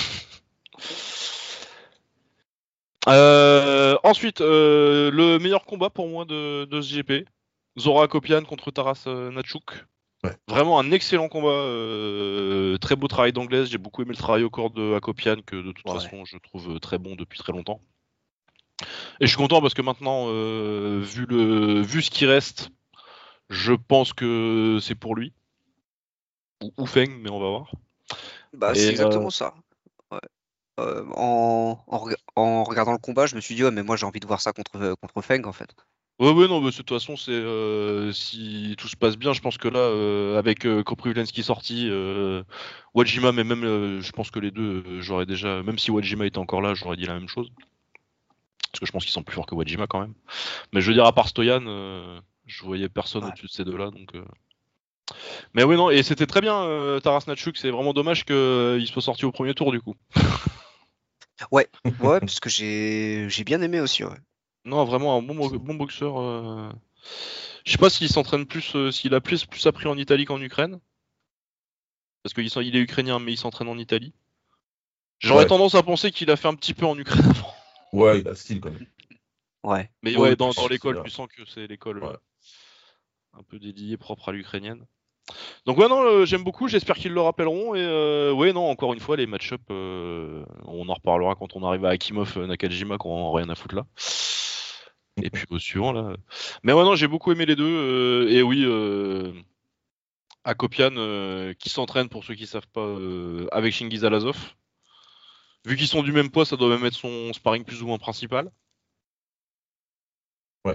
Euh, ensuite, euh, le meilleur combat pour moi de, de ce G P, Zora Akopian contre Taras euh, Natchouk. Ouais. Vraiment un excellent combat, euh, très beau travail d'anglaise. J'ai beaucoup aimé le travail au corps de Akopian, que de toute Ouais. façon je trouve très bon depuis très longtemps. Et je suis content parce que maintenant, euh, vu, le, vu ce qui reste, je pense que c'est pour lui. Ou, ou Feng, mais on va voir. Bah, c'est Et euh, exactement ça. Ouais. Euh, en, en, rega- en regardant le combat, je me suis dit, ouais, mais moi j'ai envie de voir ça contre, euh, contre Feng en fait. ouais, ouais, non, mais de toute façon, c'est euh, si tout se passe bien, je pense que là, euh, avec euh, Koprivlensky sorti, euh, Wajima, mais même, euh, je pense que les deux, euh, j'aurais déjà, même si Wajima était encore là, j'aurais dit la même chose. Parce que je pense qu'ils sont plus forts que Wajima quand même. Mais je veux dire, à part Stoyan, euh, je voyais personne Ouais. au-dessus de ces deux-là, donc. euh. Mais oui, non, et c'était très bien, euh, Taras Natchuk, c'est vraiment dommage qu'il soit sorti au premier tour du coup. Ouais, ouais, parce que j'ai j'ai bien aimé aussi, ouais. Non, vraiment un bon, mo- bon boxeur. euh. Je sais pas s'il s'entraîne plus, euh, s'il a plus, plus appris en Italie qu'en Ukraine. Parce qu'il il est ukrainien, mais il s'entraîne en Italie. J'aurais Ouais, tendance à penser qu'il a fait un petit peu en Ukraine avant. ouais, il a style quand même. Ouais. Mais Oui, ouais, oui, dans, dans plus. Enfin, c'est l'école, là. tu sens que c'est l'école euh, Ouais. un peu dédiée, propre à l'ukrainienne. Donc ouais, non, euh, j'aime beaucoup, j'espère qu'ils le rappelleront. Et euh, ouais, non, encore une fois, les match-up, euh, on en reparlera quand on arrive à Akimov, euh, Nakajima, qu'on en a rien à foutre là. Et puis au suivant, là. Mais ouais, non, j'ai beaucoup aimé les deux. euh, et oui, euh, Akopian, euh, qui s'entraîne, pour ceux qui savent pas, euh, avec Shingiz Alazov. Vu qu'ils sont du même poids, ça doit même être son sparring plus ou moins principal. Ouais,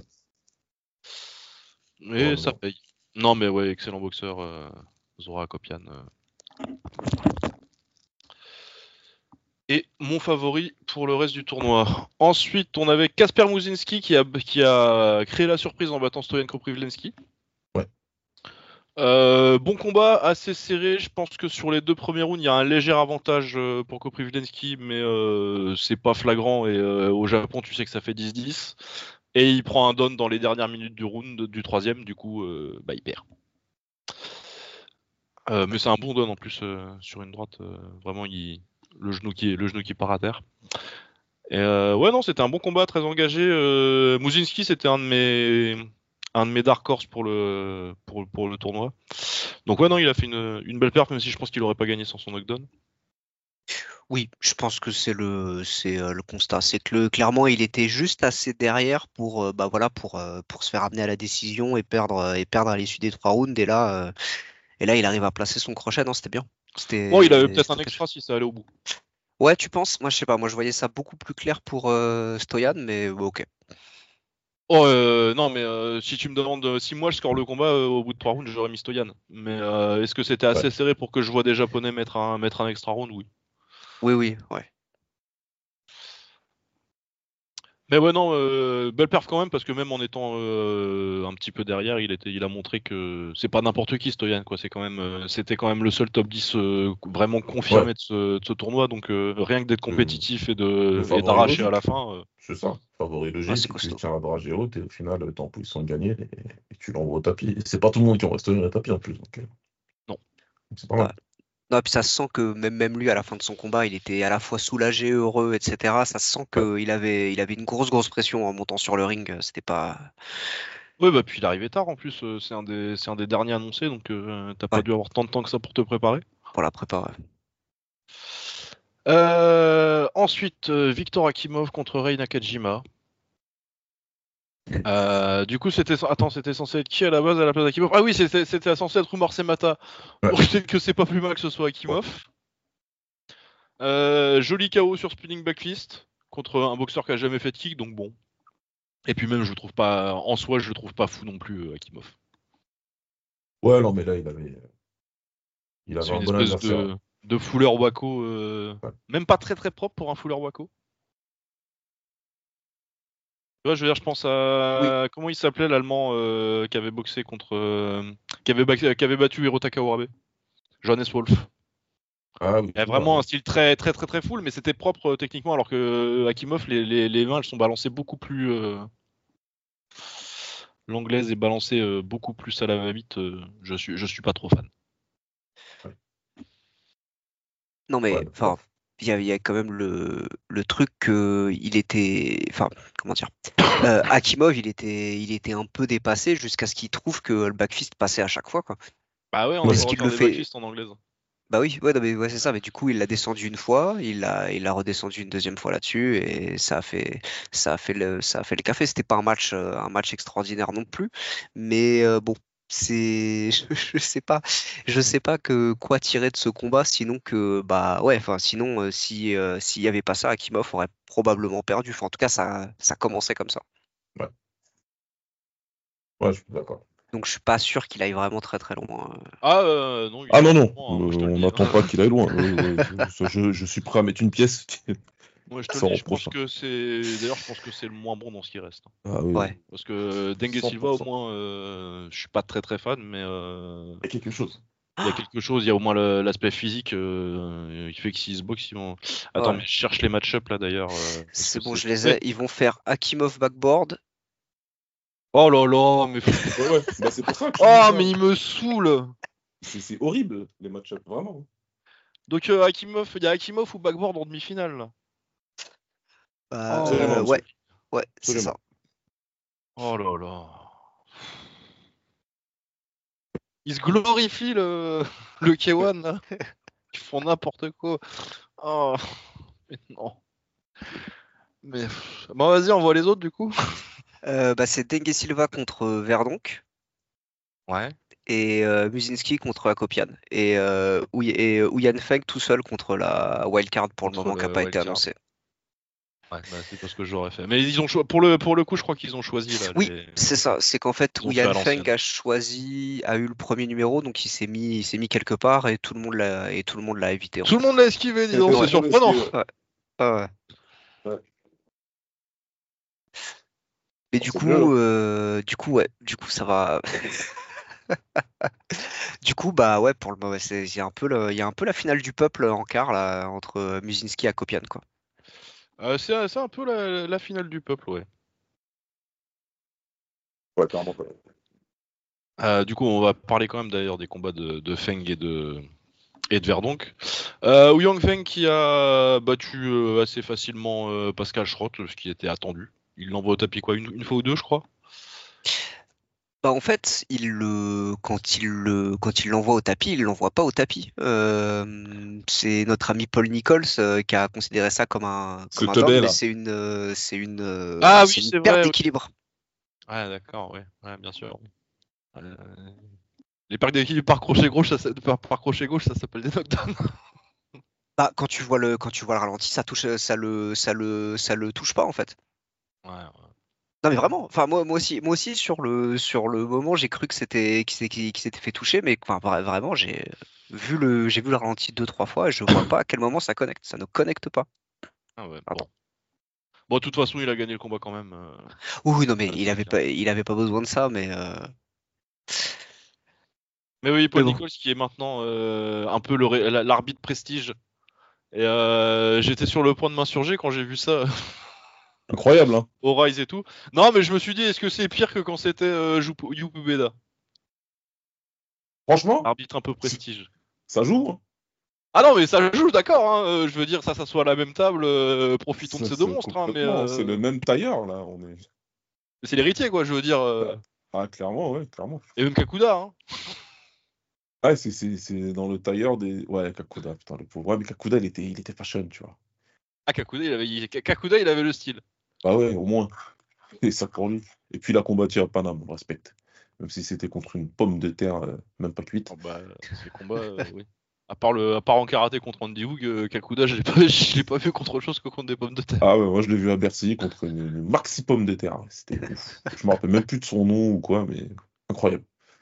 Et ça probablement. paye. Non, mais ouais, excellent boxeur, euh, Zora Akopian. euh. Et mon favori pour le reste du tournoi. Ensuite, on avait Kasper Muzinski qui a, qui a créé la surprise en battant Stoyan Koprivlensky. Ouais. Euh, bon combat, assez serré. Je pense que sur les deux premiers rounds, il y a un léger avantage euh, pour Koprivlensky, mais euh, c'est pas flagrant. Et euh, au Japon, tu sais que ça fait dix dix. Et il prend un down dans les dernières minutes du round du troisième, du coup, euh, bah, il perd. Euh, mais c'est un bon down en plus euh, sur une droite. euh, vraiment, il... le, genou qui... le genou qui part à terre. Et euh, ouais, non, c'était un bon combat, très engagé. Euh, Muzinski, c'était un de mes un de mes dark horse pour le pour, pour le tournoi. Donc ouais, non, il a fait une, une belle perf, même si je pense qu'il aurait pas gagné sans son knockdown. Oui, je pense que c'est le c'est euh, le constat. C'est que le, clairement, il était juste assez derrière pour euh, bah voilà pour euh, pour se faire amener à la décision et perdre euh, et perdre à l'issue des trois rounds. Et là euh, et là, il arrive à placer son crochet. Non, c'était bien. Bon, il avait C'était peut-être un c'était très extra chouette. si ça allait au bout. Ouais, tu penses? Moi, je sais pas. Moi, je voyais ça beaucoup plus clair pour euh, Stoyan, mais bon, ok. Oh euh, non, mais euh, si tu me demandes euh, si moi je score le combat euh, au bout de trois rounds, j'aurais mis Stoyan. Mais euh, est-ce que c'était Ouais. assez serré pour que je vois des Japonais mettre un mettre un extra round? Oui. Oui, oui, ouais. Mais ouais, non, euh, belle perf quand même, parce que même en étant euh, un petit peu derrière, il était, il a montré que c'est pas n'importe qui, Stoyan, quoi. C'est quand même, euh, c'était quand même le seul top dix euh, vraiment Ouais. confirmé de ce, de ce tournoi, donc euh, rien que d'être Le, compétitif et le de et favori d'arracher à la logique. fin. euh. C'est ça. Favori Ouais, logique. c'est Et tu costaud. tiens la dragée haute et au final, t'es en position de gagner et, et tu l'envoies au tapis. Et c'est pas tout le monde qui en reste un tapis en plus. Donc, euh, Non. c'est pas Ouais. mal. Non, puis ça se sent que même, même lui, à la fin de son combat, il était à la fois soulagé, heureux, et cetera. Ça se sent Ouais. qu'il avait, il avait une grosse, grosse pression en montant sur le ring. C'était pas. Ouais, bah puis il est arrivé tard en plus. euh, c'est un des, c'est un des derniers annoncés, donc euh, t'as pas Ouais, dû avoir tant de temps que ça pour te préparer. pour la prépa. Ouais. Euh, ensuite, euh, Victor Akimov contre Rei Nakajima. Euh, du coup, c'était attends, c'était censé être qui à la base à la place d'Akimov? Ah oui, c'était c'était censé être Umar Semata. Ouais. Donc peut-être que c'est pas plus mal que ce soit Ouais. Akimov. Euh, joli K O sur spinning back fist contre un boxeur qui a jamais fait de kick, donc bon. Et puis même, je le trouve pas en soi, je le trouve pas fou non plus, euh, Akimov. Ouais, non, mais là, il avait, il avait C'est un une bon espèce adversaire. de de fouleur Wako, euh, Ouais. même pas très très propre pour un fouleur Wako. Tu vois, je veux dire, je pense Oui, à comment il s'appelait l'Allemand euh, qui avait boxé contre, euh, qui avait ba- qui avait battu Hirotaka Warabe, Johannes Wolf. Ah oui, Il y a oula, vraiment un ouais. style très très très très full, mais c'était propre euh, techniquement, alors que euh, Akimov, les, les, les mains, elles sont balancées beaucoup plus. euh, L'anglaise est balancée euh, beaucoup plus à la va-vite. euh, je suis je suis pas trop fan. Ouais. non, Ouais, mais bah, enfin, bref. il y a, il y a quand même le, le truc que il était. Enfin, comment dire? Euh, Akimov, il était, il était un peu dépassé jusqu'à ce qu'il trouve que le backfist passait à chaque fois, quoi. Bah ouais, on Ouais. n'a pas Est-ce le droit de qu'il faire le des fait? backfists en anglaise. Bah oui, ouais, non, mais ouais, c'est ça. Mais du coup, il l'a descendu une fois, il l'a, il l'a redescendu une deuxième fois là-dessus, et ça a fait, ça a fait le, ça a fait le café. C'était pas un match, euh, un match extraordinaire non plus, mais euh, bon, c'est, je, je sais pas, je sais pas que quoi tirer de ce combat, sinon que, bah ouais, enfin, sinon, euh, si, euh, s'il y avait pas ça, Akimov aurait probablement perdu. Enfin, en tout cas, ça, ça commençait comme ça. Ouais, ouais, je suis d'accord. Donc, je suis pas sûr qu'il aille vraiment très très loin. euh. Ah euh, non, il Ah ira non, pas non, loin, hein, moi je te euh, le on dis. n'attend pas qu'il aille loin. Oui, oui, ça, je, je suis prêt à mettre une pièce Moi je te le sans dis, je reproche. pense que c'est. D'ailleurs, je pense que c'est le moins bon dans ce qui reste. Ah oui, oui, Ouais. Parce que Dengue Silva, au cent pour cent. moins, euh, je suis pas très très fan, mais euh, Il y a quelque chose. il y a quelque chose, il y a au moins le- l'aspect physique euh, qui fait que s'ils se boxent, ils vont. Attends, Ouais. mais je cherche les match-up là d'ailleurs. euh, parce C'est que bon, c'est. je les Eh, ai. Ils vont faire Akimov backboard. oh là là, mais. Ouais, ouais, bah, c'est pour ça que je te dis Oh, ça. mais il me saoule! C'est c'est horrible, les match-ups, vraiment. Donc, euh, Akimov, il y a Akimov ou backboard en demi-finale là. Euh, Absolument, Oh, ouais, monsieur. ouais, c'est ça. Absolument. oh là là. Ils se glorifient le, le K un là. Ils font n'importe quoi. Oh, mais non. Mais. pff, Bon, vas-y, on voit les autres du coup. Euh, bah, c'est Dengue Silva contre Verdonk Ouais. et euh, Musinski contre Akopian. Et, euh, Ouy- et euh, Ouyan Feng tout seul contre la wildcard pour le Contre moment qui n'a le pas été wildcard. annoncé. Ouais, bah, c'est pas ce que j'aurais fait. Mais ils ont cho- pour le pour le coup, je crois qu'ils ont choisi là. Oui, Les... c'est ça. C'est qu'en fait, Ils ont fait Ouyan à Feng l'ancienne. a choisi, a eu le premier numéro, donc il s'est mis, il s'est mis quelque part et tout le monde l'a, et tout le monde l'a évité en Tout le fait. monde l'a esquivé, dis Tout donc, le c'est Ouais, monde est surprenant. esquivé, ouais. ouais, ouais, ouais. Ouais. Mais Bon, du c'est mieux, coup, hein. euh, du coup, ouais, du coup, ça va. Du coup, bah ouais, pour le moment, c'est il y a un peu le, il y a un peu la finale du peuple en quart là entre euh, Musinski et Akopian quoi. Euh, c'est c'est un peu la, la finale du peuple, ouais. Ouais, clairement. Ouais. Euh, du coup, on va parler quand même d'ailleurs des combats de, de Feng et de et de Verdonk. Euh, Wu Yang Feng qui a battu euh, assez facilement euh, Pascal Schrott, ce qui était attendu. Il l'envoie au tapis quoi, une, une fois ou deux, je crois. Bah en fait, il le quand il le quand il l'envoie au tapis, il l'envoie pas au tapis. Euh, c'est notre ami Paul Nichols euh, qui a considéré ça comme un Ce comme un down, teubé, mais là. c'est une euh, c'est une euh, Ah oui, c'est une c'est perte vrai. Oui. d'équilibre. Ouais, d'accord, ouais, ouais, bien sûr. Euh, les pertes d'équilibre par crochet gauche, ça, s- par, par crochet gauche, ça s'appelle des knockdowns. Bah quand tu vois le quand tu vois le ralenti, ça touche ça le ça le ça le touche pas en fait. Ouais, ouais. Non mais vraiment, enfin moi, moi aussi, moi aussi sur le sur le moment j'ai cru que c'était qu'il s'est- qu'il- qu'il s'était fait toucher, mais enfin vra- vraiment j'ai vu le j'ai vu le ralenti deux trois fois et je vois pas à quel moment ça connecte, ça ne connecte pas. Ah ouais, Pardon. bon. Bon, de toute façon, il a gagné le combat quand même. euh, Oui oui, non mais ça il c'est avait clair. pas il avait pas besoin de ça, mais euh, Mais oui, mais Paul bon. Nichols qui est maintenant euh, un peu le ré- la- l'arbitre prestige. Et euh, j'étais sur le point de m'insurger quand j'ai vu ça Incroyable, hein. au Rise et tout. Non, mais je me suis dit, est-ce que c'est pire que quand c'était euh, Jupu- Yupu Beda, Franchement, arbitre un peu c'est- prestige. ça joue, hein. Ah non, mais ça joue, d'accord. Hein, euh, je veux dire, ça s'assoit à la même table. euh, profitons de Ça, ces deux c'est monstres. Hein, mais complètement. C'est le euh, même tailleur, là. On est... c'est l'héritier, quoi. Je veux dire. euh, Ah, clairement, ouais, clairement. Et même Kakuda. Hein. Ah, c'est c'est- c'est dans le tailleur des. Ouais, Kakuda, putain, le pauvre. Ouais, mais Kakuda, il était, il était fashion, tu vois. Ah, Kakuda, il avait, il- Kakuda, il avait le style. Ah ouais, au moins. Et ça pour lui. Et puis il a combattu à Paname, on le respecte. Même si c'était contre une pomme de terre, euh, même pas cuite. Oh, bah, ces combats, euh, oui. À part, le, à part en karaté contre Andy Hoog, euh, Kakuda, je l'ai pas, je l'ai pas vu contre autre chose que contre des pommes de terre. Ah ouais, moi je l'ai vu à Bercy contre une, une maxi pomme de terre. C'était ouf. Je me rappelle même plus de son nom ou quoi, mais incroyable.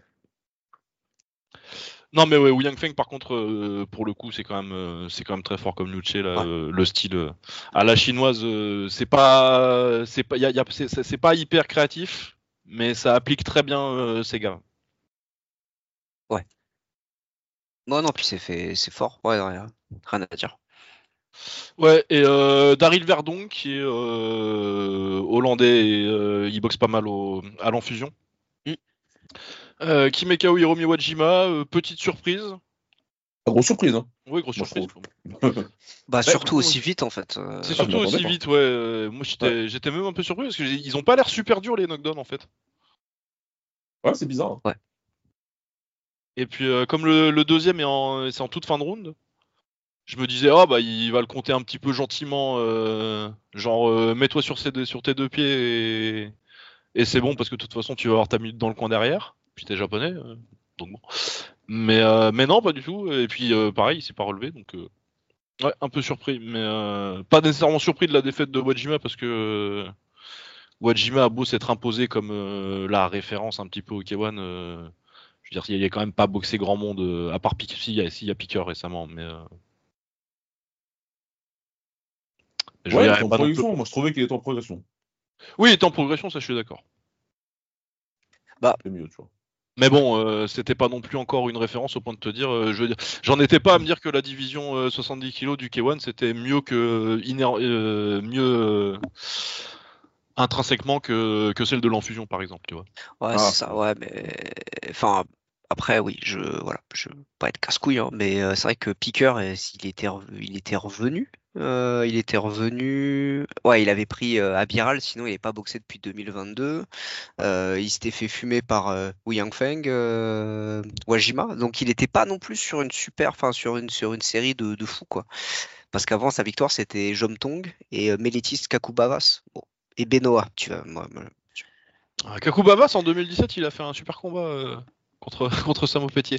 Non, mais ouais, Wu Yang Feng, par contre, euh, pour le coup, c'est quand même, euh, c'est quand même très fort comme Luche, là, Ouais. euh, le style euh, à la chinoise, euh, c'est pas, c'est pas, y a, y a- c'est, c'est- c'est pas hyper créatif, mais ça applique très bien euh, ces gars. Ouais. Non non puis c'est fait c'est fort. Ouais rien, rien à dire. Ouais, et euh, Daryl Verdon, qui est euh, hollandais et euh, il boxe pas mal au, à l'enfusion. Hmm. Euh, Kimekao Hiromi Wajima, euh, petite surprise. Ah, grosse surprise, hein, Oui, grosse moi je surprise. trouve. Bah Bah, surtout moi, aussi vite en fait. euh, c'est Ah, je surtout m'y attendais aussi pas. vite, ouais. euh, Moi, Ouais, j'étais, j'étais même un peu surpris parce qu'ils ont pas l'air super durs les knockdowns en fait. ouais, c'est bizarre, hein. Ouais. Et puis euh, comme le, le deuxième est en, c'est en toute fin de round, je me disais ah bah il va le compter un petit peu gentiment, euh, genre euh, mets-toi sur, ses deux- sur tes deux pieds et, et c'est bon parce que de toute façon tu vas avoir ta minute dans le coin derrière. Puis t'es japonais, euh, donc bon. Mais euh, mais non pas du tout. Et puis euh, pareil il s'est pas relevé donc euh, ouais un peu surpris, mais euh, pas nécessairement surpris de la défaite de Wajima parce que euh, Wajima a beau s'être imposé comme euh, la référence un petit peu au K un. Euh, je veux dire, il y a quand même pas boxé grand monde, euh, à part Piqueur, si, il y a, si, il y a Piqueur récemment, mais euh, je Ouais, il était dirais en pas non plus. progression. Moi, je trouvais qu'il était en progression. Oui, il est en progression, ça je suis d'accord. Bah, C'est mieux, tu vois. Mais bon, euh, c'était pas non plus encore une référence au point de te dire, euh, je veux dire, j'en étais pas à me dire que la division euh, soixante-dix kilos du K un c'était mieux que euh, inér- euh, mieux euh, intrinsèquement que, que celle de l'enfusion par exemple, tu vois. ouais, Ah, c'est ça, ouais, mais enfin, après, oui, je voilà, je veux pas être casse-couille, hein, mais euh, c'est vrai que Piqueur, euh, il était, rev- il était revenu. Euh, il était revenu. Ouais, il avait pris euh, Abiral, sinon il n'est pas boxé depuis deux mille vingt-deux. Euh, il s'était fait fumer par euh, Wu Yangfeng, euh, Wajima. Donc il n'était pas non plus sur une super, enfin sur une sur une série de, de fous quoi. Parce qu'avant sa victoire c'était Jomtong et euh, Meletis Kakubavas. Bon. Et Benoît, tu vois. Moi, moi, tu- Ah, Kakubavas en deux mille dix-sept, il a fait un super combat euh, contre contre Samo Pétier.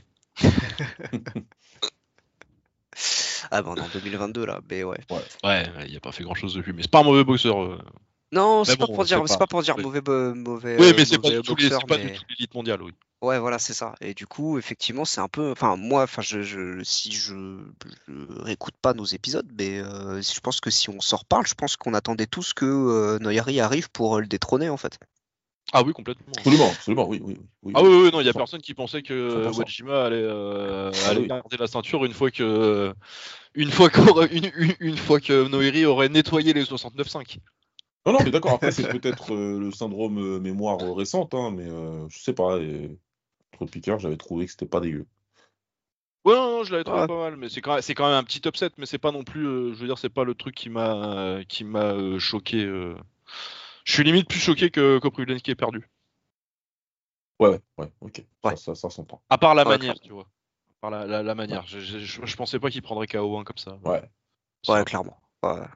Ah bon, en deux mille vingt-deux là, mais ouais. ouais. Ouais, ouais, il a pas fait grand chose depuis, mais c'est pas un mauvais boxeur. euh. Non, Mais c'est pas pour bon, c'est dire, c'est pas. pas pour dire Oui, mauvais, bo- mauvais, oui euh, mais c'est pas mauvais du tout les, boxeur, c'est pas du mais tout l'élite mondiale, oui. ouais, voilà, c'est ça. Et du coup, effectivement, c'est un peu, enfin, moi, enfin, je, je, si je, je réécoute pas nos épisodes, mais euh, je pense que si on s'en reparle, je pense qu'on attendait tous que euh, Noyari arrive pour euh, le détrôner, en fait. Ah oui, complètement. Absolument, absolument, oui, oui, oui, oui, Ah oui, oui, oui, oui, non, il y a cent pour cent. personne qui pensait que cent euh, pour cent. Wajima allait, euh, Ah allait oui. garder la ceinture une fois que, une fois qu'aurait- une, une, une fois que Noiri aurait nettoyé les soixante-neuf cinq. Non, non, mais d'accord, après, c'est peut-être euh, le syndrome euh, mémoire euh, récente, hein, mais euh, je sais pas. Et... Entre Piqueur, j'avais trouvé que c'était pas dégueu. Ouais, non, non, je l'avais trouvé Ouais, pas mal, mais c'est quand même, c'est quand même un petit upset, mais c'est pas non plus, euh, je veux dire, c'est pas le truc qui m'a, qui m'a euh, choqué. euh. Je suis limite plus choqué que Koprivlensky ait perdu. Ouais, ouais, ouais, ok. Ça, ouais, ça, ça s'entend. À part la ouais, manière, clairement. tu vois. Par la, la, la manière. Je, je, je- je pensais pas qu'il prendrait K O un comme ça. Ouais. Ça Ouais, aurait pas- clairement. Ouais.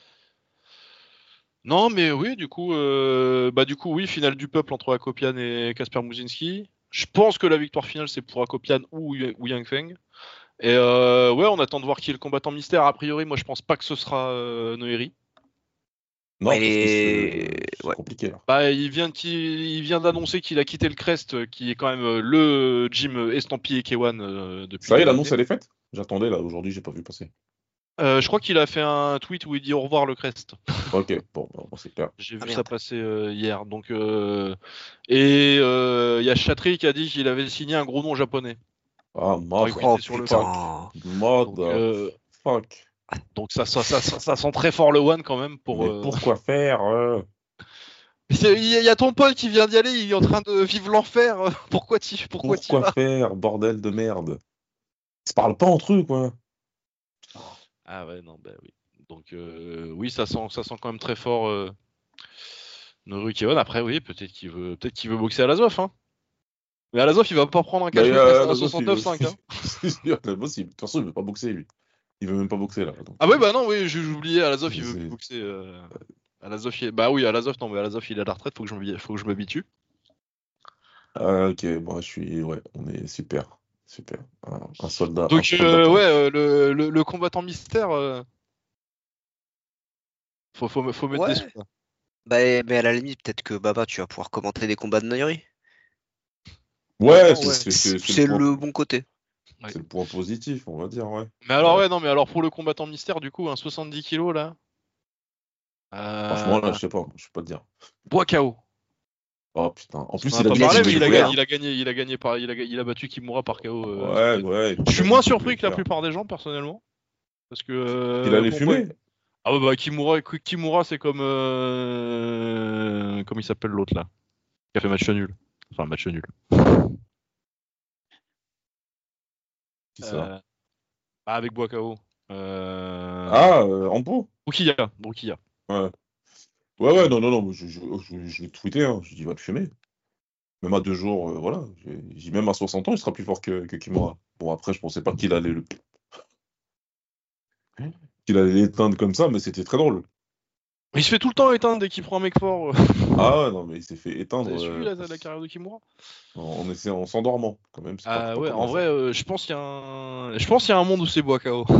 Non, mais oui, du coup, euh, bah du coup, oui, finale du peuple entre Akopian et Kasper Muzinski. Je pense que la victoire finale c'est pour Akopian ou, ou Yang Feng. Et euh, ouais, on attend de voir qui est le combattant mystère. A priori, moi, je pense pas que ce sera euh, Noiri. Non, Ouais, il parce que est... c'est c'est ouais. compliqué, là. Bah, il vient, qu'il- il vient d'annoncer qu'il a quitté le Crest, qui est quand même euh, le gym estampillé K un euh, depuis Ça y est, des l'annonce, années. elle est faite? J'attendais, là, aujourd'hui, j'ai pas vu passer. Euh, je crois qu'il a fait un tweet où il dit au revoir le Crest. Ok, bon, bon, bon, c'est clair. J'ai Ah vu ça merde. passer euh, hier. Donc, euh, et euh, il y a Chatri qui a dit qu'il avait signé un gros nom japonais. Ah, Genre, il Oh était sur le motherfuck. camp. putain. Donc, euh, Motherfuck. donc ça, ça, ça, ça, ça sent très fort le One quand même pour. Mais euh, pourquoi faire euh, Il y, a il y a ton pote qui vient d'y aller, il est en train de vivre l'enfer. Pourquoi tu, pourquoi tu Pourquoi vas? faire, bordel de merde? Ils se parlent pas entre eux, quoi. Ah ouais, non, bah oui. Donc euh, oui, ça sent, ça sent quand même très fort euh, Noru Kewon. Après, oui, peut-être qu'il veut, peut-être qu'il veut boxer à l'Azov, hein. Mais à l'Azov, il va pas prendre un Mais cachot euh, à Lazos, il veut. soixante-neuf cinq, hein. C'est sûr, Lazos, il- de toute façon, il veut pas boxer, lui. Il veut même pas boxer, là. Donc, Ah ouais, euh, bah non, oui, j'ai oublié, à l'Azov, il veut plus c'est- boxer. Euh... À l'Azov, il... Bah oui, à l'Azov, non, mais à l'Azov, il est à la retraite, faut que je m'habi- faut que je m'habitue. Ah, ok, bon, je suis. Ouais, on est super. Super. Un, un soldat, un Donc soldat euh, pour ouais, lui. euh, le, le, le combattant mystère, euh, faut, faut, me- faut mettre des sous, Ouais. là. Bah, mais à la limite, peut-être que Baba, tu vas pouvoir commenter des combats de Noiri. Ouais, Honnêtement, c'est ouais. c'est- C'est c'est- c'est le c'est point, le bon côté. Ouais. c'est le point positif, on va dire, ouais. Mais alors Ouais. ouais, non, mais alors pour le combattant mystère, du coup, un soixante-dix kilos là, Franchement, là, euh... je sais pas, je sais pas te dire. bois K O. Oh putain. En On en plus, a il a pas dit Il a qu'il dit parlé, mais voulait qu'il il a, jouer, voulait, ga- hein. hein. il a gagné, il a gagné par, il a, il a battu Kimura par K O. euh, Ouais, ouais. et puis Je il suis a moins dit qu'il voulait surpris le que la faire. plupart des gens, personnellement, parce que Il euh, allait bon, moi, fumer? ah ouais, bah Kimura, écoute, Kimura, c'est comme euh... comment il s'appelle l'autre là, qui a fait match nul. Enfin match nul. Qui ça? Euh... Ah, avec Boakao. Euh... Ah, euh, Ampo? Brukiya, Brukiya. Ouais. Ouais, ouais, non, non, non, je, je, je, je l'ai tweeté, hein. Je dis, va te fumer. Même à deux jours, euh, voilà. J'ai j'ai- même à soixante ans, il sera plus fort que, que Kimura. Bon, après, je pensais pas qu'il allait le... qu'il allait l'éteindre comme ça, mais c'était très drôle. Il se fait tout le temps éteindre dès qu'il prend un mec fort. Ah ouais, non, mais il s'est fait Vous éteindre avez suivi euh, la, la carrière de Kimura? en, en essayant, en s'endormant, quand même. C'est pas, Ah pas ouais, en commun, ça. vrai, euh, je pense qu'il y a un, je pense qu'il y a un monde où c'est bois K O.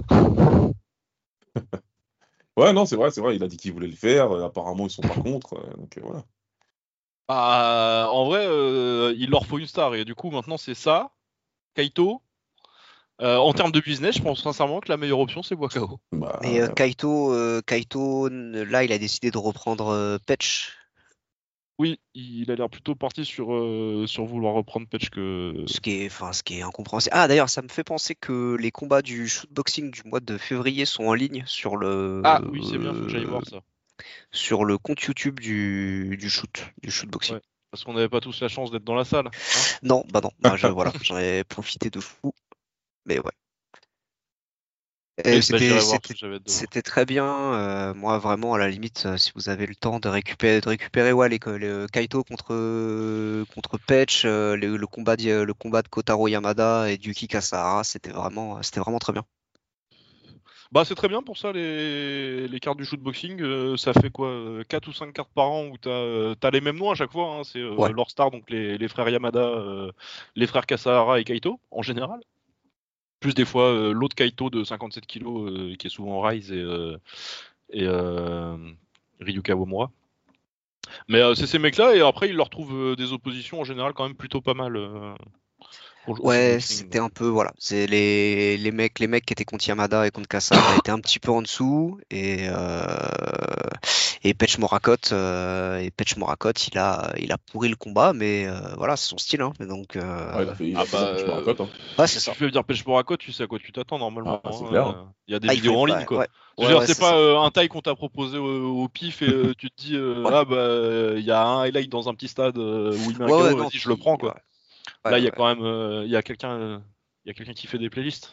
Ouais, non, c'est vrai, c'est vrai. Il a dit qu'il voulait le faire. euh, apparemment, ils sont pas contre. euh, donc euh, voilà. Bah, en vrai, euh, il leur faut une star et du coup maintenant c'est ça, Kaito. Euh, en termes de business, je pense sincèrement que la meilleure option c'est bois K O. Mais euh, Bah, Kaito, euh, Kaito, n- là, il a décidé de reprendre euh, Patch, Oui, il a l'air plutôt parti sur euh, sur vouloir reprendre Patch que. ce qui est, enfin, ce qui est incompréhensible. Ah, d'ailleurs, ça me fait penser que les combats du shootboxing du mois de février sont en ligne sur Ah oui, c'est bien, faut que j'aille le, voir ça. sur le compte YouTube du, du shoot, du shootboxing. Ouais, parce qu'on n'avait pas tous la chance d'être dans la salle. Hein. Non, bah non, moi, je, voilà, j'en ai profité de fou, mais ouais. Et Oui, bah c'était, j'irai voir parce c'était, que j'avais hâte de voir. c'était très bien. euh, moi, vraiment, à la limite, euh, si vous avez le temps de récupérer, de récupérer, ouais, les, le Kaito contre contre Patch, euh, le, le combat, d'y- le combat de Kotaro Yamada et Yuki Kasahara, c'était vraiment, c'était vraiment très bien. Bah c'est très bien pour ça les, les cartes du shootboxing, euh, ça fait quoi euh, quatre ou cinq cartes par an où t'as euh, t'as les mêmes noms à chaque fois, hein, c'est euh, Ouais. leur star, donc les, les frères Yamada, euh, les frères Kasahara et Kaito en général. Plus des fois euh, l'autre Kaito de cinquante-sept kilos euh, qui est souvent Rise et, euh, et euh, Ryu Kawamura. Mais euh, c'est ces mecs-là et après ils leur trouvent euh, des oppositions en général quand même plutôt pas mal euh, pour, au Ouais, shootboxing. c'était Donc. un peu, voilà, c'est les, les mecs, les mecs qui étaient contre Yamada et contre Kasahara étaient un petit peu en dessous et euh, et Patch Morakot, euh, et Patch Morakot, il a, il a pourri le combat, mais euh, voilà, c'est son style, hein, donc ouais, il euh, a fait, il Ah a fait bah ça, je me euh, raconte. Hein. ouais, c'est si tu ça. fais venir Pêche Morakot, tu sais à quoi tu t'attends normalement. Ah, c'est clair. Hein. Il y a des Ah, il vidéos fallait, en ligne ouais, quoi. ouais, Je veux ouais, dire, ouais, c'est c'est pas ça. euh, un taille qu'on t'a proposé au, au pif et euh, tu te dis euh, Ouais, ah bah il y a un highlight dans un petit stade euh, où il met un ouais, ouais, K O, non, vas-y je le puis prends ouais, quoi. ouais, Là il y ouais. a quand même euh, il y a quelqu'un euh, il y a quelqu'un qui fait des playlists.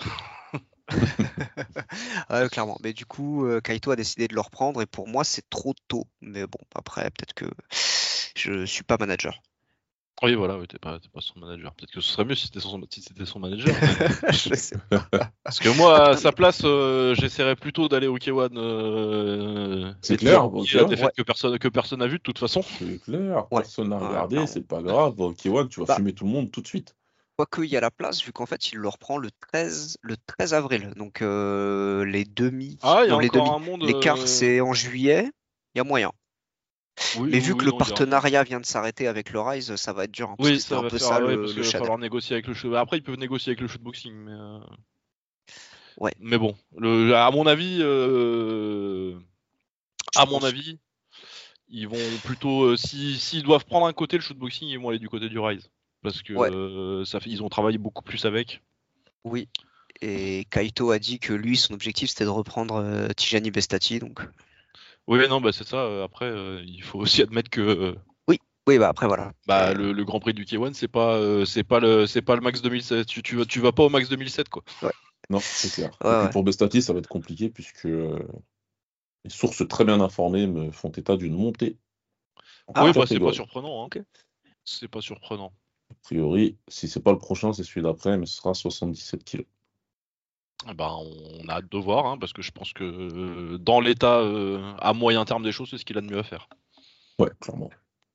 Ouais, clairement. Mais du coup, euh, Kaito a décidé de le reprendre et pour moi, c'est trop tôt. Mais bon, après, peut-être que je suis pas manager. Oui voilà, oui, t'es pas t'es pas son manager. Peut-être que ce serait mieux si c'était son si c'était son manager. Mais... Je sais. Parce que moi Ah à putain, sa mais place, euh, j'essaierais plutôt d'aller au K un euh, C'est et de faire clair, oublier ok. la ouais, défaite que personne que personne n'a vue de toute façon. C'est clair. ouais, Personne n'a ouais, regardé, clairement. c'est pas grave. Ok, ouais, tu vas Bah, fumer tout le monde tout de suite. quoique il y a la place, vu qu'en fait, il le reprend le treize, le treize avril. Donc, euh, les demi, Ah, il y a non, les encore demi, un monde. les quarts, euh, c'est en juillet. Il y a moyen. Oui, Mais oui, vu que oui, le non, il y a un monde. partenariat vient de s'arrêter avec le Rise, ça va être dur, hein, parce que Oui, c'était ça un va peu faire. ça Ah ouais, le, parce le qu'il va challenge. falloir négocier avec le shoot. Après, ils peuvent négocier avec le shootboxing, mais. euh, Ouais, Mais bon, le... à mon avis, euh... je à mon pense. avis, ils vont plutôt. euh, Si s'ils doivent prendre un côté le shootboxing, ils vont aller du côté du Rise, parce que Ouais, euh, ça fait... ils ont travaillé beaucoup plus avec. oui. Et Kaito a dit que lui, son objectif, c'était de reprendre euh, Tijani Bestati. Donc, Oui, non, bah c'est ça. euh, Après, euh, il faut aussi admettre que. euh, oui, oui, bah après, voilà. Bah, C'est- le, le Grand Prix du K un, c'est pas, euh, c'est pas le, c'est pas le Max deux mille sept. Tu, tu, vas- tu vas pas au Max deux mille sept, quoi. Ouais, Non, c'est clair. Et ouais, puis ouais. pour Bestati, ça va être compliqué puisque euh, les sources très bien informées me font état d'une montée en Ah Oui, ouais? bah c'est pas catégorie. surprenant, hein. Ok. C'est pas surprenant. A priori, si c'est pas le prochain, c'est celui d'après, mais ce sera soixante-dix-sept kilos. Eh ben, on a hâte de voir, hein, parce que je pense que euh, dans l'état euh, à moyen terme des choses, c'est ce qu'il a de mieux à faire. Ouais, clairement.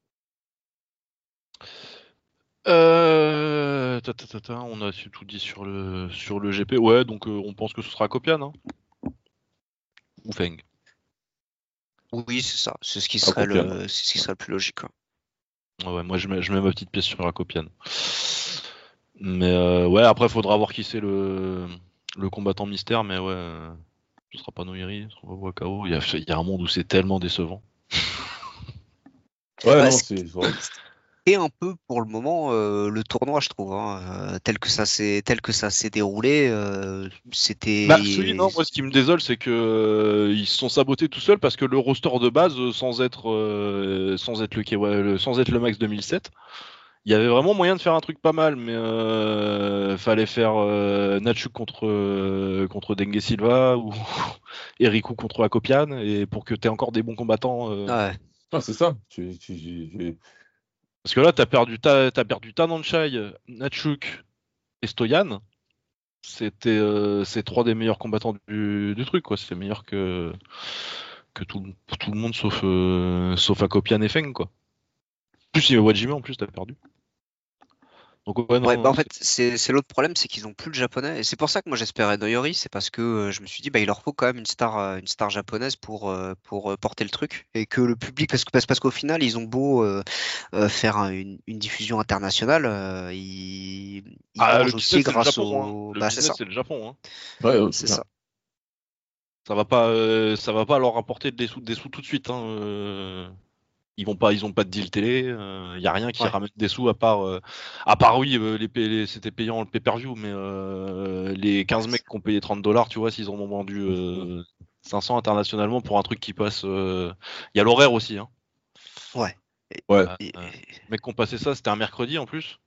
Euh... ta, ta, ta, ta, on a tout dit sur le sur le G P. Ouais, donc euh, on pense que ce sera Copian, hein, ou Feng. Oui, c'est ça. C'est ce qui À serait Compiègne. le, c'est ce qui serait le plus logique, quoi. Ouais, ouais, moi je mets, je mets ma petite pièce sur Akopian. Mais euh, ouais, après faudra voir qui c'est le le combattant mystère, mais ouais, euh, ce sera pas Noiri, ce sera pas Wakao. Il y a, il y a un monde où c'est tellement décevant. Ouais, Bah, non, ce c'est vrai. qui est un peu pour le moment euh, le tournoi, je trouve, hein, euh, tel que ça s'est, tel que ça s'est déroulé, euh, Bah celui c'était, non, moi ce qui me désole c'est que euh, ils se sont sabotés tout seuls parce que le roster de base euh, sans être euh, sans être le, K- ouais, le- sans être le Max deux mille sept, il y avait vraiment moyen de faire un truc pas mal, mais euh, fallait faire euh, Nachuk contre euh, contre Dengue Silva ou Eriku contre Akopian et pour que t'aies encore des bons combattants. euh, ouais, Ah, c'est ça. Tu, tu- tu- Parce que là, t'as perdu, t'as, t'as perdu Tananchai, Nachuk et Stoyan. C'était euh, c'est trois des meilleurs combattants du, du truc, quoi. C'était meilleur que que tout, tout le monde sauf euh, sauf Akopian et Feng, quoi. Plus il y a Wajime en plus, t'as perdu. Donc ouais, Ouais, non, bah en non, fait, c'est c'est l'autre problème, c'est qu'ils ont plus le japonais. Et c'est pour ça que moi j'espérais Noyori, c'est parce que euh, je me suis dit, bah il leur faut quand même une star, euh, une star japonaise pour, euh, pour euh, porter le truc. Et que le public, parce que parce, parce qu'au final, ils ont beau euh, euh, faire un- une, une diffusion internationale, euh, ils, ils Ah, le mangent aussi business c'est le grâce Japon, hein. au. Le Bah c'est business ça, c'est le Japon, hein. Ouais, ouais, c'est c'est bien. ça. Ça va pas, euh, ça va pas leur rapporter des sous, des sous tout de suite, hein. euh. Ils vont pas, ils ont pas de deal télé. Il euh, y a rien qui Ouais. ramène des sous à part, euh, à part oui, euh, les, pay- les- c'était payant le pay-per-view, mais euh, les quinze mecs qui ont payé trente dollars, tu vois, s'ils en ont vendu euh, cinq cents internationalement pour un truc qui passe, euh, il y a l'horaire aussi, hein. Ouais. Et- Ouais. Euh, et- euh, les mecs qui ont passé ça, c'était un mercredi en plus.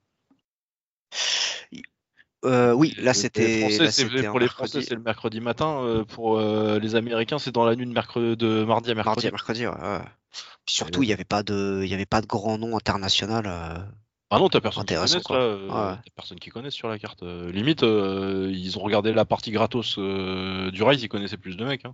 euh, oui, là Et les c'était Français, là c'est c'était un pour les Français, mercredi, c'est le mercredi matin. euh, pour euh, les Américains, c'est dans la nuit de mercredi, de mardi à mardi à mercredi. mercredi. Ouais, ouais. Puis surtout, Et- il y avait pas de, il y avait pas de grand nom international euh, Ah non, t'as personne qui intéressant connaisse là, quoi. euh, Ouais. t'as personne qui connaisse sur la carte. Euh, limite, euh, ils ont regardé la partie gratos euh, du Rise, ils connaissaient plus de mecs, hein.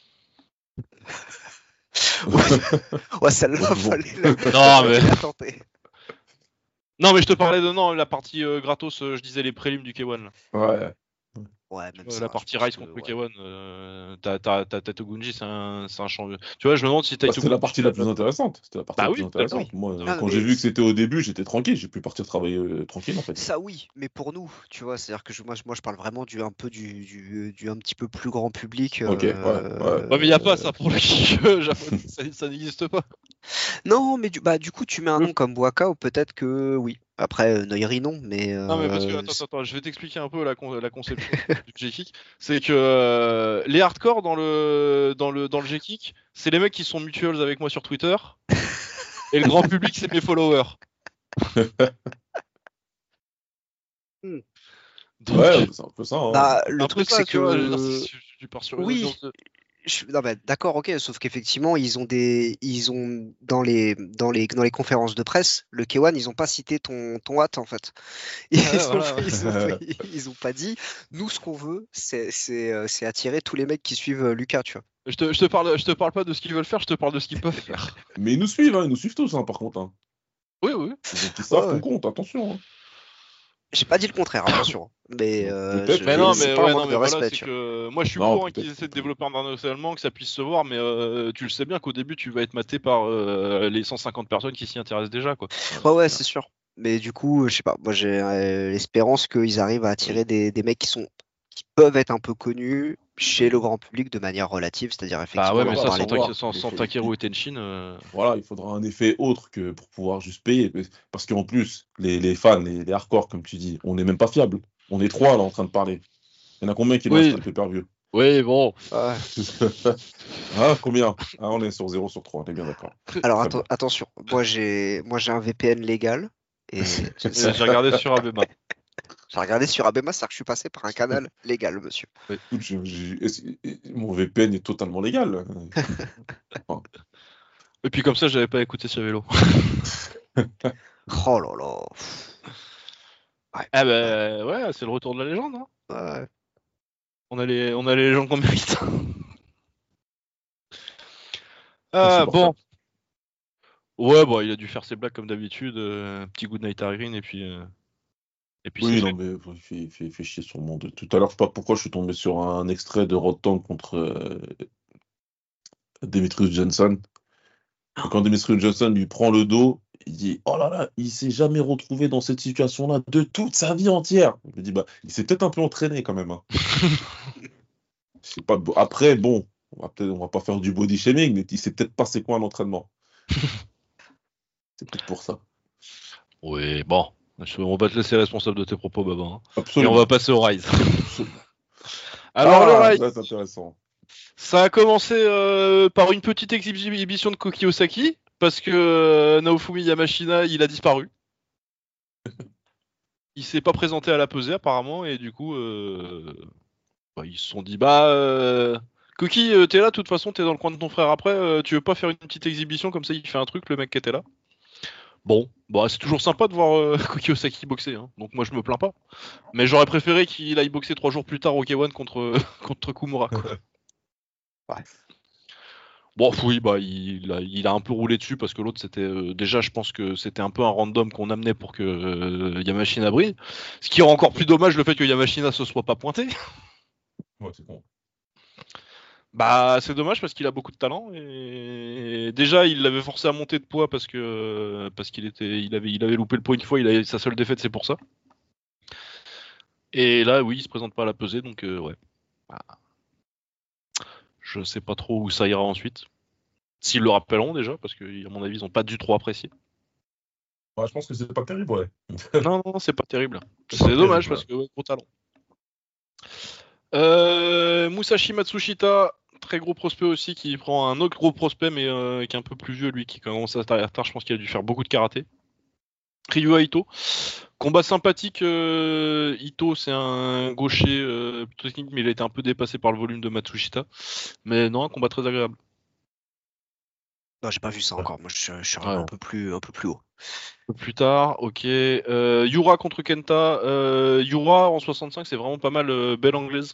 Ouais, ouais, celle-là, Ouais, bon. fallait la, Non mais, fallait la tenter. non mais je te parlais de non, la partie euh, gratos, euh, je disais les prélims du K un là. Ouais. Ouais, Tu même vois, ça, la je partie pense Rise que contre le ouais. K un, euh, t'as t'as t'as Taito Gunji, c'est un, c'est un champion. Tu vois, je me demande si Bah, Taito c'était la Gunji. partie la plus intéressante. C'était la partie Bah la plus oui, tellement. intéressante. Moi, euh, Ah, non, quand j'ai mais vu que c'était au début, j'étais tranquille. J'ai pu partir travailler euh, tranquille, en fait. ça oui, mais pour nous, tu vois, c'est-à-dire que je, moi, je- moi je parle vraiment du un peu du, du, du un petit peu plus grand public. Ok, ouais, ouais. Ouais, mais y a pas euh, ça pour le kick euh, japonais, ça, ça n'existe pas. Non, mais du, bah, du coup, tu mets un nom comme Waka ou peut-être que oui. Après, euh, Noiri, non, mais Non mais parce que euh, attends, attends, c'est- attends, je vais t'expliquer un peu la, con- la conception du G-Kick. C'est que euh, les hardcore dans le dans le dans le G-Kick, c'est les mecs qui sont mutuals avec moi sur Twitter, et le grand public c'est mes followers. Hmm. Donc Ouais, c'est un peu ça, hein. bah, un le peu truc, ça, c'est tu vois. Je veux dire, que si tu pars sur une oui, audience de... je- non, bah, d'accord, ok, sauf qu'effectivement, ils ont des, ils ont dans les, dans les, dans les conférences de presse, le K un, ils ont pas cité ton, ton hâte en fait. Ils Ouais, ont, voilà, ouais. ils ont, ils ont pas dit, nous, ce qu'on veut, c'est, c'est, euh, c'est attirer tous les mecs qui suivent euh, Lucas, tu vois. Je te, je te parle, je te parle pas de ce qu'ils veulent faire, je te parle de ce qu'ils peuvent faire. Mais ils nous suivent, hein, ils nous suivent tous, hein, par contre, hein. Oui, oui. Donc ils Ouais, savent qu'on ouais. compte, attention, hein. J'ai pas dit le contraire, attention. Mais Donc, euh, peut-être Mais je, non, que... c'est mais pas un ouais, non, manque mais de voilà, respect, c'est tu vois. que moi je suis Non, pour hein, qu'ils peut-être. essaient de développer internationalement, que ça puisse se voir, mais euh, tu le sais bien qu'au début tu vas être maté par euh, les cent cinquante personnes qui s'y intéressent déjà, quoi. Ouais, ouais, c'est sûr. Mais du coup, je sais pas, moi j'ai euh, l'espérance qu'ils arrivent à attirer des, des mecs qui sont, qui peuvent être un peu connus chez le grand public de manière relative, c'est-à-dire Bah effectivement ouais, leur mais Voilà, ça, parler sans, faut de Ta- moi. voir. sans, Il sans faut- il- Takeru il- et Tenshin, euh, Voilà, il faudra un effet autre que pour pouvoir juste payer. Parce qu'en plus, les, les fans, les, les hardcore, comme tu dis, on n'est même pas fiable. On est trois là en train de parler. Il y en a combien qui l'ont oui, acheté le pay-per-view? oui, bon. Ouais. Ah, combien? Ah, on est sur zéro sur trois, on est bien d'accord. Alors Très atten- bien. attention, moi j'ai moi j'ai un V P N légal et Euh, J'ai regardé sur Abema. j'ai regardé sur Abema, c'est-à-dire que je suis passé par un canal légal, monsieur. Écoute, je- je- est-ce- mon V P N est totalement légal. Enfin, Et puis comme ça, j'avais pas écouté sur vélo. Oh là là. Ouais. Ah Ouais. bah ouais, c'est le retour de la légende, hein. Ouais. On a les, on a les légendes qu'on mérite. Ah bon. insupportable. Ouais, bon, il a dû faire ses blagues comme d'habitude. euh, petit good night à Irene et puis, euh, et puis c'est Oui, fait. non, mais il fait, il fait- il fait chier son monde. Tout à l'heure, je sais pas pourquoi je suis tombé sur un extrait de Road Tank contre euh, Demetrius Johnson. Et quand Demetrius Johnson lui prend le dos, il dit: Oh là là, il s'est jamais retrouvé dans cette situation-là de toute sa vie entière. Je me dis: Bah, il s'est peut-être un peu entraîné quand même, hein. Je sais pas. Bon, après, bon, on va peut-être, on va pas faire du body shaming, mais il sait peut-être pas c'est quoi un entraînement. C'est peut-être pour ça. Oui, bon. Je- On va te laisser responsable de tes propos, Baba, hein. Et on Absolument. va passer au Rise. Absolument. Alors, le Ah, Rise, ça, c'est intéressant. ça a commencé euh, par une petite exhibition de Koki Osaki, parce que euh, Naofumi Yamashina, il a disparu. Il s'est pas présenté à la pesée, apparemment, et du coup, euh, bah, ils se sont dit, bah, euh, Koki, euh, t'es là, de toute façon, t'es dans le coin de ton frère après, euh, tu veux pas faire une petite exhibition, comme ça il fait un truc, le mec qui était là. Bon, bah, c'est toujours sympa de voir euh, Koki Osaki boxer, hein. Donc moi je me plains pas. Mais j'aurais préféré qu'il aille boxer trois jours plus tard au K un contre, contre Kumura, quoi. Ouais. Bon, oui, bah, il a, il a un peu roulé dessus parce que l'autre, c'était euh, déjà, je pense que c'était un peu un random qu'on amenait pour que euh, Yamashina brille. Ce qui rend encore plus dommage le fait que Yamashina se soit pas pointé. Ouais, c'est bon. Bah, c'est dommage parce qu'il a beaucoup de talent et déjà, il l'avait forcé à monter de poids parce que parce qu'il était, il avait, il avait loupé le poids une fois. Il avait sa seule défaite, c'est pour ça. Et là, oui, il se présente pas à la pesée, donc euh, ouais. Bah, je sais pas trop où ça ira ensuite. S'ils le rappelleront déjà, parce que à mon avis, ils ont pas dû trop apprécié. Ouais, je pense que c'est pas terrible, ouais. Non, non, c'est pas terrible. C'est C'est pas dommage terrible, parce ouais. que ouais, gros talent. Euh, Musashi Matsushita, très gros prospect aussi, qui prend un autre gros prospect, mais euh, qui est un peu plus vieux, lui, qui commence à être tard. Je pense qu'il a dû faire beaucoup de karaté. Ryuha Ito. Combat sympathique. euh, Ito, c'est un gaucher euh, plutôt technique, mais il a été un peu dépassé par le volume de Matsushita. Mais non, un combat très agréable. Non, j'ai pas vu ça Ouais. encore. Moi, je, je suis Ouais. un peu plus, un peu plus haut. Un peu plus tard, ok. Euh, Yura contre Kenta. Euh, Yura en soixante-cinq, c'est vraiment pas mal. Euh, belle anglaise.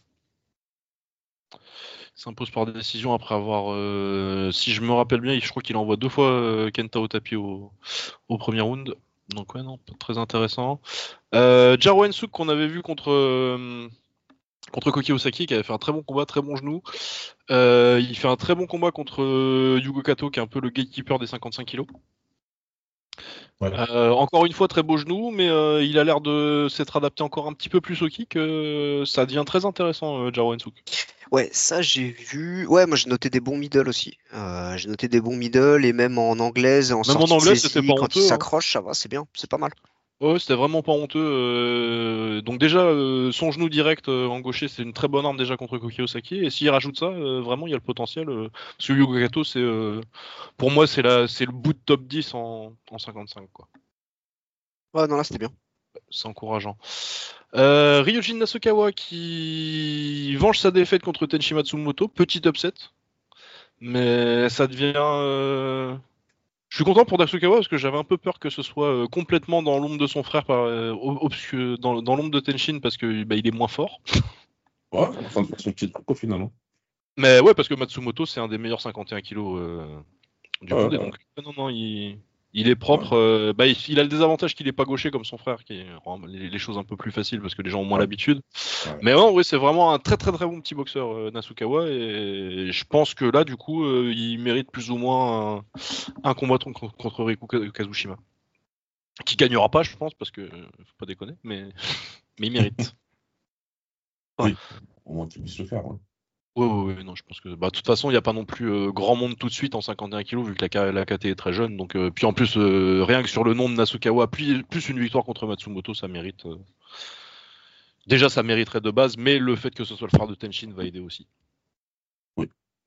Il s'impose par décision après avoir, euh, si je me rappelle bien, je crois qu'il envoie deux fois euh, Kenta au tapis au, au premier round. Donc ouais, non, pas très intéressant. Euh, Jaro Ensuk qu'on avait vu contre euh, contre Koki Osaki, qui avait fait un très bon combat, très bon genou. Euh, il fait un très bon combat contre euh, Yugo Kato, qui est un peu le gatekeeper des cinquante-cinq kilos. Ouais. Euh, encore une fois, très beau genou, mais euh, il a l'air de s'être adapté encore un petit peu plus au kick. Euh, ça devient très intéressant, euh, Jaro Ensuk. Ouais, ça j'ai vu. Ouais, moi j'ai noté des bons middle aussi. Euh, j'ai noté des bons middle et même en anglaise, en Même en sortie de anglais, c'était pas saisie, quand il honteux, hein. s'accroche, ça va, c'est bien, c'est pas mal. Ouais, c'était vraiment pas honteux. euh, Donc déjà, euh, son genou direct euh, en gaucher, c'est une très bonne arme déjà contre Koki Osaki. Et s'il rajoute ça, euh, vraiment, il y a le potentiel. euh, Parce que Yugo Kato, c'est, euh, pour moi, c'est la, c'est le bout de top dix en, en cinquante-cinq, quoi. Ouais, non, là c'était bien. C'est encourageant. Euh, Ryujin Nasukawa qui venge sa défaite contre Tenshi Matsumoto, petit upset, mais ça devient. euh, Je suis content pour Nasukawa parce que j'avais un peu peur que ce soit euh, complètement dans l'ombre de son frère, par, euh, obscu- dans, dans l'ombre de Tenshin parce que bah, il est moins fort. Ouais, enfin, son petit truc au final. Hein. Mais ouais, parce que Matsumoto c'est un des meilleurs cinquante et un kilos euh, du Ouais, monde et ouais, donc euh, non non il, il est ouais. propre. euh, bah, il, il a le désavantage qu'il est pas gaucher comme son frère qui rend les, les choses un peu plus faciles parce que les gens ont moins Ouais. l'habitude. Ouais. Mais non, oui, c'est vraiment un très très très bon petit boxeur, euh, Nasukawa, et je pense que là, du coup, euh, il mérite plus ou moins un, un combat contre, contre Riku Kazushima. Qui gagnera pas, je pense, parce que, euh, faut pas déconner, mais, mais il mérite. Oui, au moins qu'il puisse le faire. Ouais. Oui, oui, oui, non, je pense que, bah, de toute façon, il n'y a pas non plus euh, grand monde tout de suite en cinquante et un kilos, vu que la, la K T est très jeune. Donc, euh, puis en plus, euh, rien que sur le nom de Nasukawa, puis, plus une victoire contre Matsumoto, ça mérite. euh, Déjà, ça mériterait de base, mais le fait que ce soit le frère de Tenshin va aider aussi. Oui.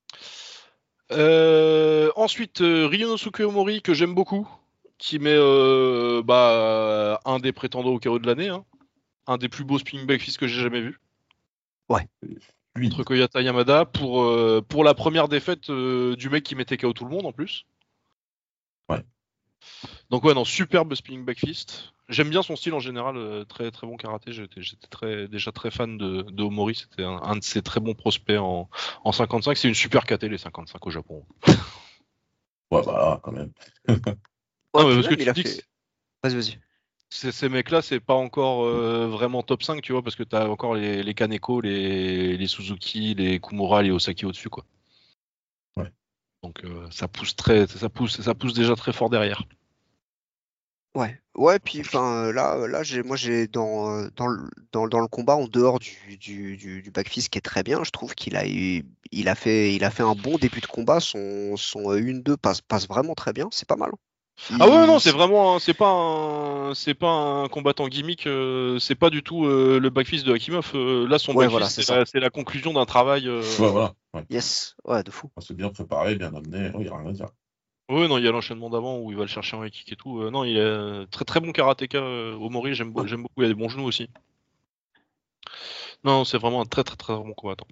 Euh, ensuite, euh, Ryonosuke Omori, que j'aime beaucoup, qui met euh, bah, un des prétendants au K O de l'année, hein. Un des plus beaux spinning back fist que j'ai jamais vu. Ouais. Contre Fluide. Koyata Yamada pour, euh, pour la première défaite euh, du mec qui mettait K O tout le monde en plus. Ouais. Donc ouais, non, superbe spinning back fist. J'aime bien son style en général, euh, très très bon karaté. J'étais, j'étais très, déjà très fan de, de Omori. C'était un, un de ses très bons prospects en, en cinquante-cinq. C'est une super K T les cinquante-cinq au Japon. Ouais, bah là, quand même. Ouais, Non mais puis parce que même il tu a dis que fait. Vas-y, vas-y. ces, ces mecs-là, c'est pas encore euh, vraiment top cinq, tu vois, parce que t'as encore les, les Kaneko, les, les Suzuki, les Kumura, les Osaki au-dessus, quoi. Ouais. Donc euh, ça pousse très, ça pousse, ça pousse déjà très fort derrière. Ouais, ouais, puis enfin là, là j'ai, moi j'ai dans, euh, dans, le, dans, dans le combat en dehors du, du, du, du backfist qui est très bien, je trouve qu'il a eu, il a fait, il a fait un bon début de combat. Son, son un deux passe, passe vraiment très bien, c'est pas mal. Ah ouais, non, Il, c'est vraiment, un- c'est pas un, c'est pas un combattant gimmick, euh, c'est pas du tout euh, le backfist de Hakimov. Euh, là, son ouais, voilà, backfist, c'est c'est ça. la, c'est la conclusion d'un travail. euh, Ouais, voilà. Ouais. Yes, ouais, de fou. C'est bien préparé, bien amené. Il n'y a rien à dire. Ouais, non, il y a l'enchaînement d'avant où il va le chercher en high kick et tout. Euh, non, il est très très bon karatéka. Euh, Omori, j'aime, Ouais. j'aime beaucoup. Il a des bons genoux aussi. Non, c'est vraiment un très très très bon combattant.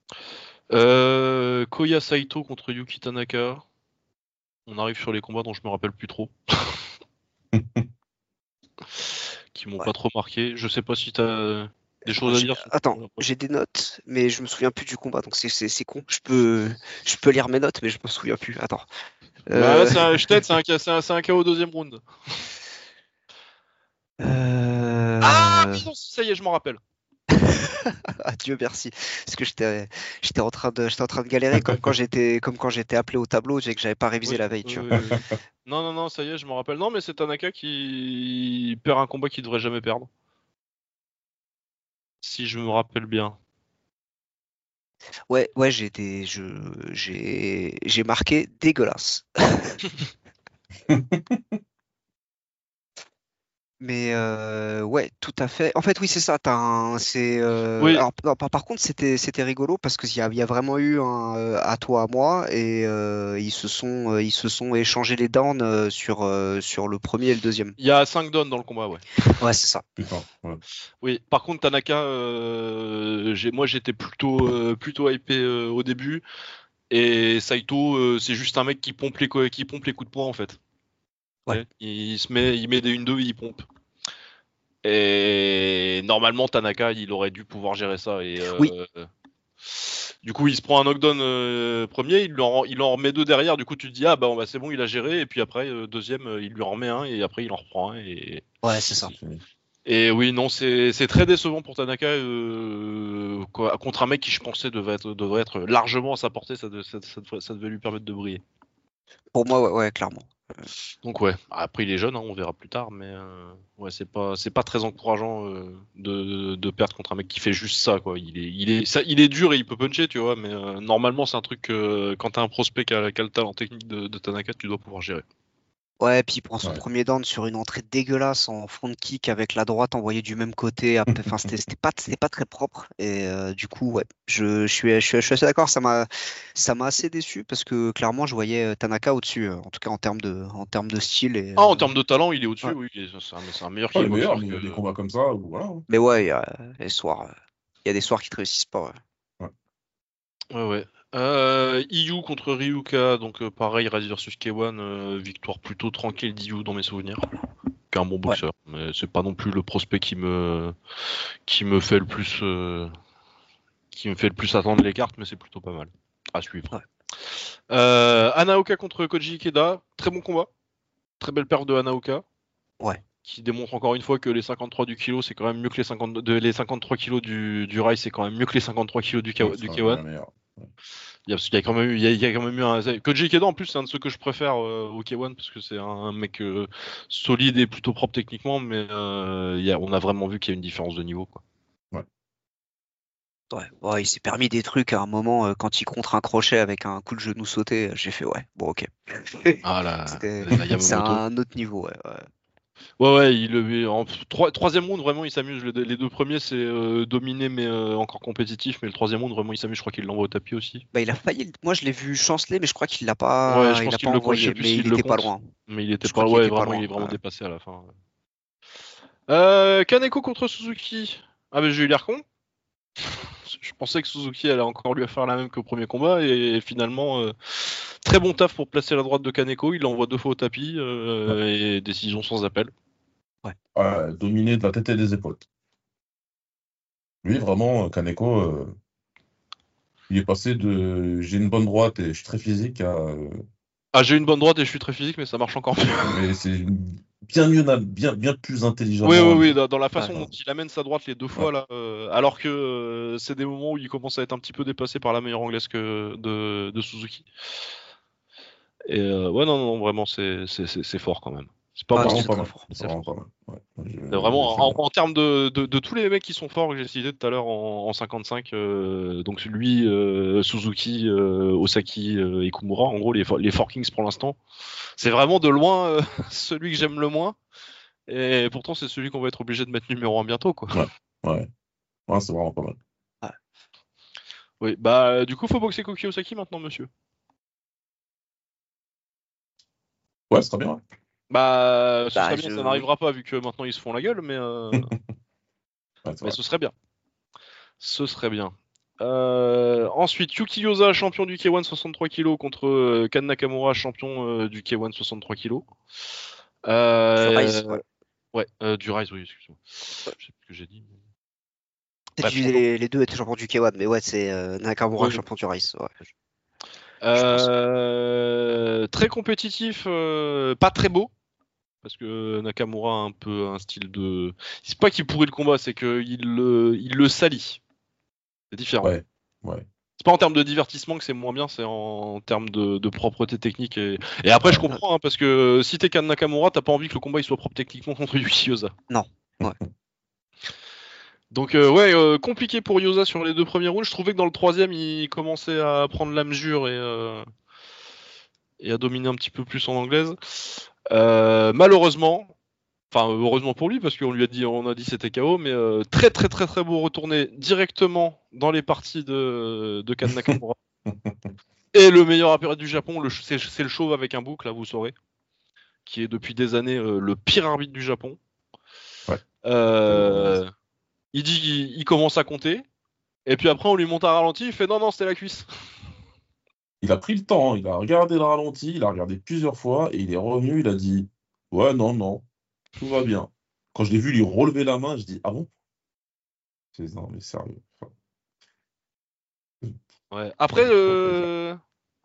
Euh, Koya Saito contre Yuki Tanaka. On arrive sur les combats dont je me rappelle plus trop. qui m'ont Ouais. pas trop marqué. Je sais pas si t'as des choses à J'ai- dire. sur- Attends, j'ai des notes, mais je me souviens plus du combat, donc c'est c'est c'est con. Je peux je peux lire mes notes, mais je me souviens plus. Attends. Bah, Euh, c'est un, je t'aide, c'est un, c'est un, c'est un K O au deuxième round. Ah, euh, mais non, ça y est, je m'en rappelle. Ah, Dieu merci, parce que j'étais j'étais en train de j'étais en train de galérer comme quand j'étais comme quand j'étais appelé au tableau et que j'avais pas révisé Oui, la veille, oui, tu vois. oui, oui. Non, non, non, ça y est, je m'en rappelle. Non, mais c'est Tanaka qui perd un combat qu'il devrait jamais perdre. Si je me rappelle bien. Ouais, ouais, j'ai été je j'ai j'ai marqué dégueulasse. Mais euh, ouais, tout à fait. En fait, oui, c'est ça. T'as un, c'est, euh, Oui, alors, non, par, par contre, c'était, c'était rigolo parce qu'il y a, il y a vraiment eu un euh, à toi, à moi, et euh, ils se sont, euh, ils se sont échangés les downs euh, sur, euh, sur le premier et le deuxième. il y a cinq downs dans le combat, ouais. Ouais, c'est ça. Putain, ouais. Oui, par contre, Tanaka, euh, j'ai, moi j'étais plutôt, euh, plutôt hypé euh, au début. Et Saito, euh, c'est juste un mec qui pompe les, co- qui pompe les coups de poing en fait. Ouais. Tu sais, Il se met, il met des une deux, il pompe. Et normalement, Tanaka, il aurait dû pouvoir gérer ça. Et euh, Oui, du coup, il se prend un knockdown euh, premier, il lui en, il en remet deux derrière. Du coup, tu te dis, ah bah, bah c'est bon, il a géré. Et puis après, euh, deuxième, euh, il lui en remet un. Et après, il en reprend un. Et, ouais, c'est Et ça. c'est fini. et oui, non, c'est c'est très décevant pour Tanaka euh, quoi, contre un mec qui, je pensais, devait être, devrait être largement à sa portée. Ça, de- ça, ça devrait- ça devait lui permettre de briller. Pour moi, ouais, ouais, clairement. Donc ouais, après il est jeune, hein, on verra plus tard, mais euh, ouais, c'est pas c'est pas très encourageant euh, de, de perdre contre un mec qui fait juste ça, quoi. Il est il est ça, il est dur et il peut puncher, tu vois, mais euh, normalement c'est un truc que quand t'as un prospect qui a, qui a le talent technique de, de Tanaka, tu dois pouvoir gérer. Ouais, puis il prend son Ouais. premier down sur une entrée dégueulasse en front kick avec la droite envoyée du même côté. à peu- Enfin, c'était c'était pas, c'était pas très propre. Et euh, du coup, ouais, je, je suis, je suis, je suis assez d'accord. Ça m'a, ça m'a assez déçu parce que clairement, je voyais euh, Tanaka au-dessus, euh, en tout cas en termes de, en termes de style. Et, Ah, en euh, termes de talent, il est au-dessus, ouais. oui, il est- c'est un, c'est un meilleur Pas les meilleurs, kickboxer mais il y a des que. combats comme ça où voilà. hein. Mais ouais, il y a des soirs, euh, il y a des soirs qui te réussissent pas. Ouais. Ouais. Ouais, ouais. Euh, Iyu contre Ryuka, donc euh, pareil, Rise versus K un, euh, victoire plutôt tranquille d'Iyu dans mes souvenirs. Qu'un bon Ouais. boxeur, mais c'est pas non plus le prospect qui me qui me fait le plus euh, qui me fait le plus attendre les cartes, mais c'est plutôt pas mal à suivre. Ouais. Euh, Anaoka contre Koji Ikeda, très bon combat, très belle perte de Anaoka, Ouais. qui démontre encore une fois que les cinquante-trois du kilo, c'est quand même mieux que les cinquante de, les cinquante-trois kilos du, du Rai, c'est quand même mieux que les cinquante-trois kilos du, K- Ouais, du c'est K un un. meilleur. Il y a, parce qu'il y a quand même eu, il y a, il y a quand même eu un Koji Ikeda en plus, c'est un de ceux que je préfère euh, au K un parce que c'est un, un mec euh, solide et plutôt propre techniquement, mais euh, il y a, on a vraiment vu qu'il y a une différence de niveau, quoi. Ouais. Ouais. Ouais, il s'est permis des trucs à un moment euh, quand il contre un crochet avec un coup de genou sauté. euh, J'ai fait ouais, bon ok. Ah la, C'était, la c'est Yamamoto. un autre niveau. Ouais, ouais. Ouais, ouais, il le en trois- troisième round vraiment il s'amuse. Le- Les deux premiers c'est euh, dominé mais euh, encore compétitif, mais le troisième round vraiment il s'amuse. Je crois qu'il l'envoie au tapis aussi. Bah, il a failli. le- Moi, je l'ai vu chanceler, mais je crois qu'il l'a Ouais, je pas. Il pense a qu'il pas le compte. Je sais envoyé. plus Mais s'il il le était pas compte, loin. mais il était Je crois pas. qu'il Ouais, était pas vraiment il loin. est vraiment Ouais. dépassé à la fin. Euh, Kaneko contre Suzuki. Ah mais j'ai eu l'air con. Je pensais que Suzuki allait encore lui faire la même qu'au premier combat et finalement euh, très bon taf pour placer la droite de Kaneko. Il l'envoie deux fois au tapis Ouais. euh, et décision sans appel. Ouais. Ouais, dominé de la tête et des épaules. Lui, vraiment, Kaneko, euh, il est passé de j'ai une bonne droite et je suis très physique à. euh, Ah j'ai une bonne droite et je suis très physique mais ça marche encore mieux. Mais c'est bien mieux, na- bien, bien plus Oui, intelligemment oui, oui, amené. dans, dans la Ouais. façon dont il amène sa droite les deux Ouais. fois là, euh, alors que euh, c'est des moments où il commence à être un petit peu dépassé par la meilleure anglaise que de, de Suzuki. Et euh, ouais, non, non, vraiment, c'est c'est c'est c'est fort quand même. C'est pas Ah, C'est moi, vraiment c'est pas très mal. fort. C'est c'est vraiment fort. pas mal. Ouais. C'est Je- vraiment j'aime en, bien. en termes de, de, de tous les mecs qui sont forts que j'ai cités tout à l'heure en, en cinquante-cinq, euh, donc lui, euh, Suzuki, euh, Osaki euh, et Kumura, en gros les, fo- les Four Kings pour l'instant, c'est vraiment de loin euh, celui que j'aime le moins. Et pourtant, c'est celui qu'on va être obligé de mettre numéro un bientôt, quoi. Ouais. Ouais. Ouais, c'est vraiment pas mal. Ouais. Oui, bah du coup, faut boxer Koki Osaki maintenant, monsieur. Ouais, c'est très bien. Bah, ce Bah, serait bien, je. ça Oui. n'arrivera pas vu que maintenant ils se font la gueule, mais euh, Ouais, c'est mais vrai. ce serait bien. Ce serait bien. Euh, ensuite, Yuki Yosa, champion du K un soixante-trois kilos contre euh, Kan Nakamura, champion euh, du K un soixante-trois kilos. Euh, Du Rise, ouais. Ouais, euh, du Rise, oui, excuse-moi. Je sais plus ce que j'ai dit. mais- Peut-être Bref, du- on- les, les deux étaient champions du K un, mais ouais, c'est euh, Nakamura Oui. champion du Rise. Ouais. Euh, très compétitif, euh, pas très beau, parce que Nakamura a un peu un style de. C'est pas qu'il pourrit le combat, c'est qu'il le, il le salit. C'est différent. Ouais, ouais. C'est pas en termes de divertissement que c'est moins bien, c'est en, en termes de, de propreté technique. Et, et après, je Ouais. comprends, hein, parce que si t'es Kan Nakamura, t'as pas envie que le combat il soit propre techniquement contre Yuki Yosa. Non. Ouais. Donc euh, ouais, euh, compliqué pour Yosa sur les deux premiers rounds. Je trouvais que dans le troisième, il commençait à prendre la mesure et, euh, et à dominer un petit peu plus en anglaise. Euh, malheureusement, enfin heureusement pour lui parce qu'on lui a dit, on a dit c'était K O, mais euh, très très très très beau retourné directement dans les parties de de Kan Nakamura. Et le meilleur arbitre du Japon, le, c'est, c'est le chauve avec un bouc, là vous saurez, qui est depuis des années euh, le pire arbitre du Japon. Ouais. Euh, il dit qu'il il commence à compter. Et puis après, on lui monte un ralenti, il fait non, non, c'était la cuisse. Il a pris le temps, hein. Il a regardé le ralenti, il a regardé plusieurs fois et il est revenu, il a dit ouais, non, non, tout va bien. Quand je l'ai vu lui relever la main, je dis ah bon? C'est non, mais sérieux. Enfin, Ouais. Après, euh...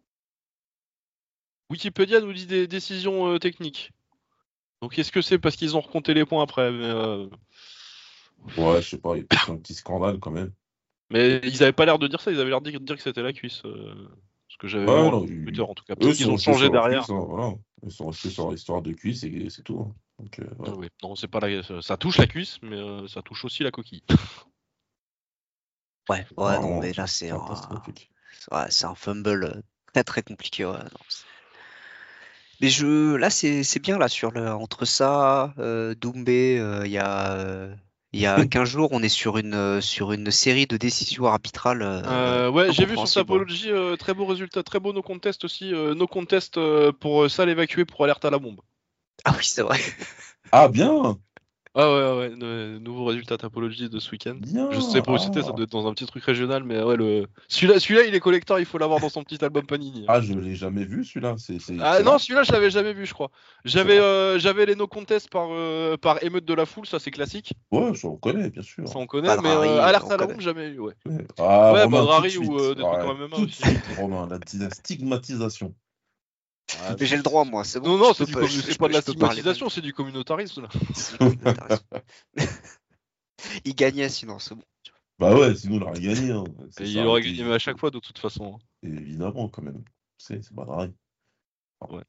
Wikipédia nous dit des décisions euh, techniques. Donc est-ce que c'est parce qu'ils ont recompté les points après mais, euh... ouais, je sais pas, il y a peut-être un petit scandale quand même. mais ils avaient pas l'air de dire ça, ils avaient l'air de dire que c'était la cuisse. Euh... Ce que j'avais vu Ouais, en non, Twitter ils- en tout cas. eux Peut-être qu'ils sont ont restés changé sur leur derrière. cuisse, hein, voilà. Ils sont restés sur l'histoire de cuisse et c'est tout, hein. Donc, euh, Ah ouais. oui. Non, c'est pas la... ça touche la cuisse, mais euh, ça touche aussi la coquille. Ouais, ouais, non, Vraiment mais là, c'est un, catastrophique. ouais, c'est un fumble euh, très très compliqué. Ouais, non, c'est- mais je, là, c'est c'est bien là sur le entre ça, euh, Doumbé, euh, il y a euh, il y a quinze jours, on est sur une euh, sur une série de décisions arbitrales euh, Euh, ouais, j'ai vu sur incompréhensibles. Ouais. Tapology, euh, très beau résultat, très beau no contest aussi. Euh, no contest euh, pour euh, salle évacuée pour alerte à la bombe. Ah oui, c'est vrai. Ah, bien! Ah ouais, ouais, ouais, nouveau résultat Tapology de ce week-end. Je sais Bien! pas où c'était, ça Ah! doit être dans un petit truc régional, mais ouais, le... celui-là, celui-là, il est collector, il faut l'avoir dans son petit album Panini. Ah, je l'ai jamais vu celui-là, c'est c'est Ah non, excellent. celui-là, je l'avais jamais vu, je crois. J'avais Excellent. euh, j'avais les no contest par, euh, par émeute de la foule, ça c'est classique, Ouais, je reconnais, bien ça sûr. on connaît, mais euh, Badrari, euh, alerte on à la connaît. bombe, jamais eu, ouais. Ouais. Ah, Ouais, Romain, tout de Badrari ou suite. euh, des trucs en Ouais, M M A tout de aussi. suite, Romain, la, la stigmatisation. Ah, Mais j'ai le droit, moi, c'est bon. non, non, Je c'est peux du pas, commu- je, c'est je pas peux, de la je peux parler mal. stigmatisation, c'est du communautarisme là. C'est du communautarisme. Il gagnait sinon, c'est bon. Bah ouais, sinon il aurait gagné, hein. Ça Et s'est il aurait arrêté. gagné mais à chaque fois de toute façon, hein. Évidemment, quand même. C'est c'est pas pareil. Ouais.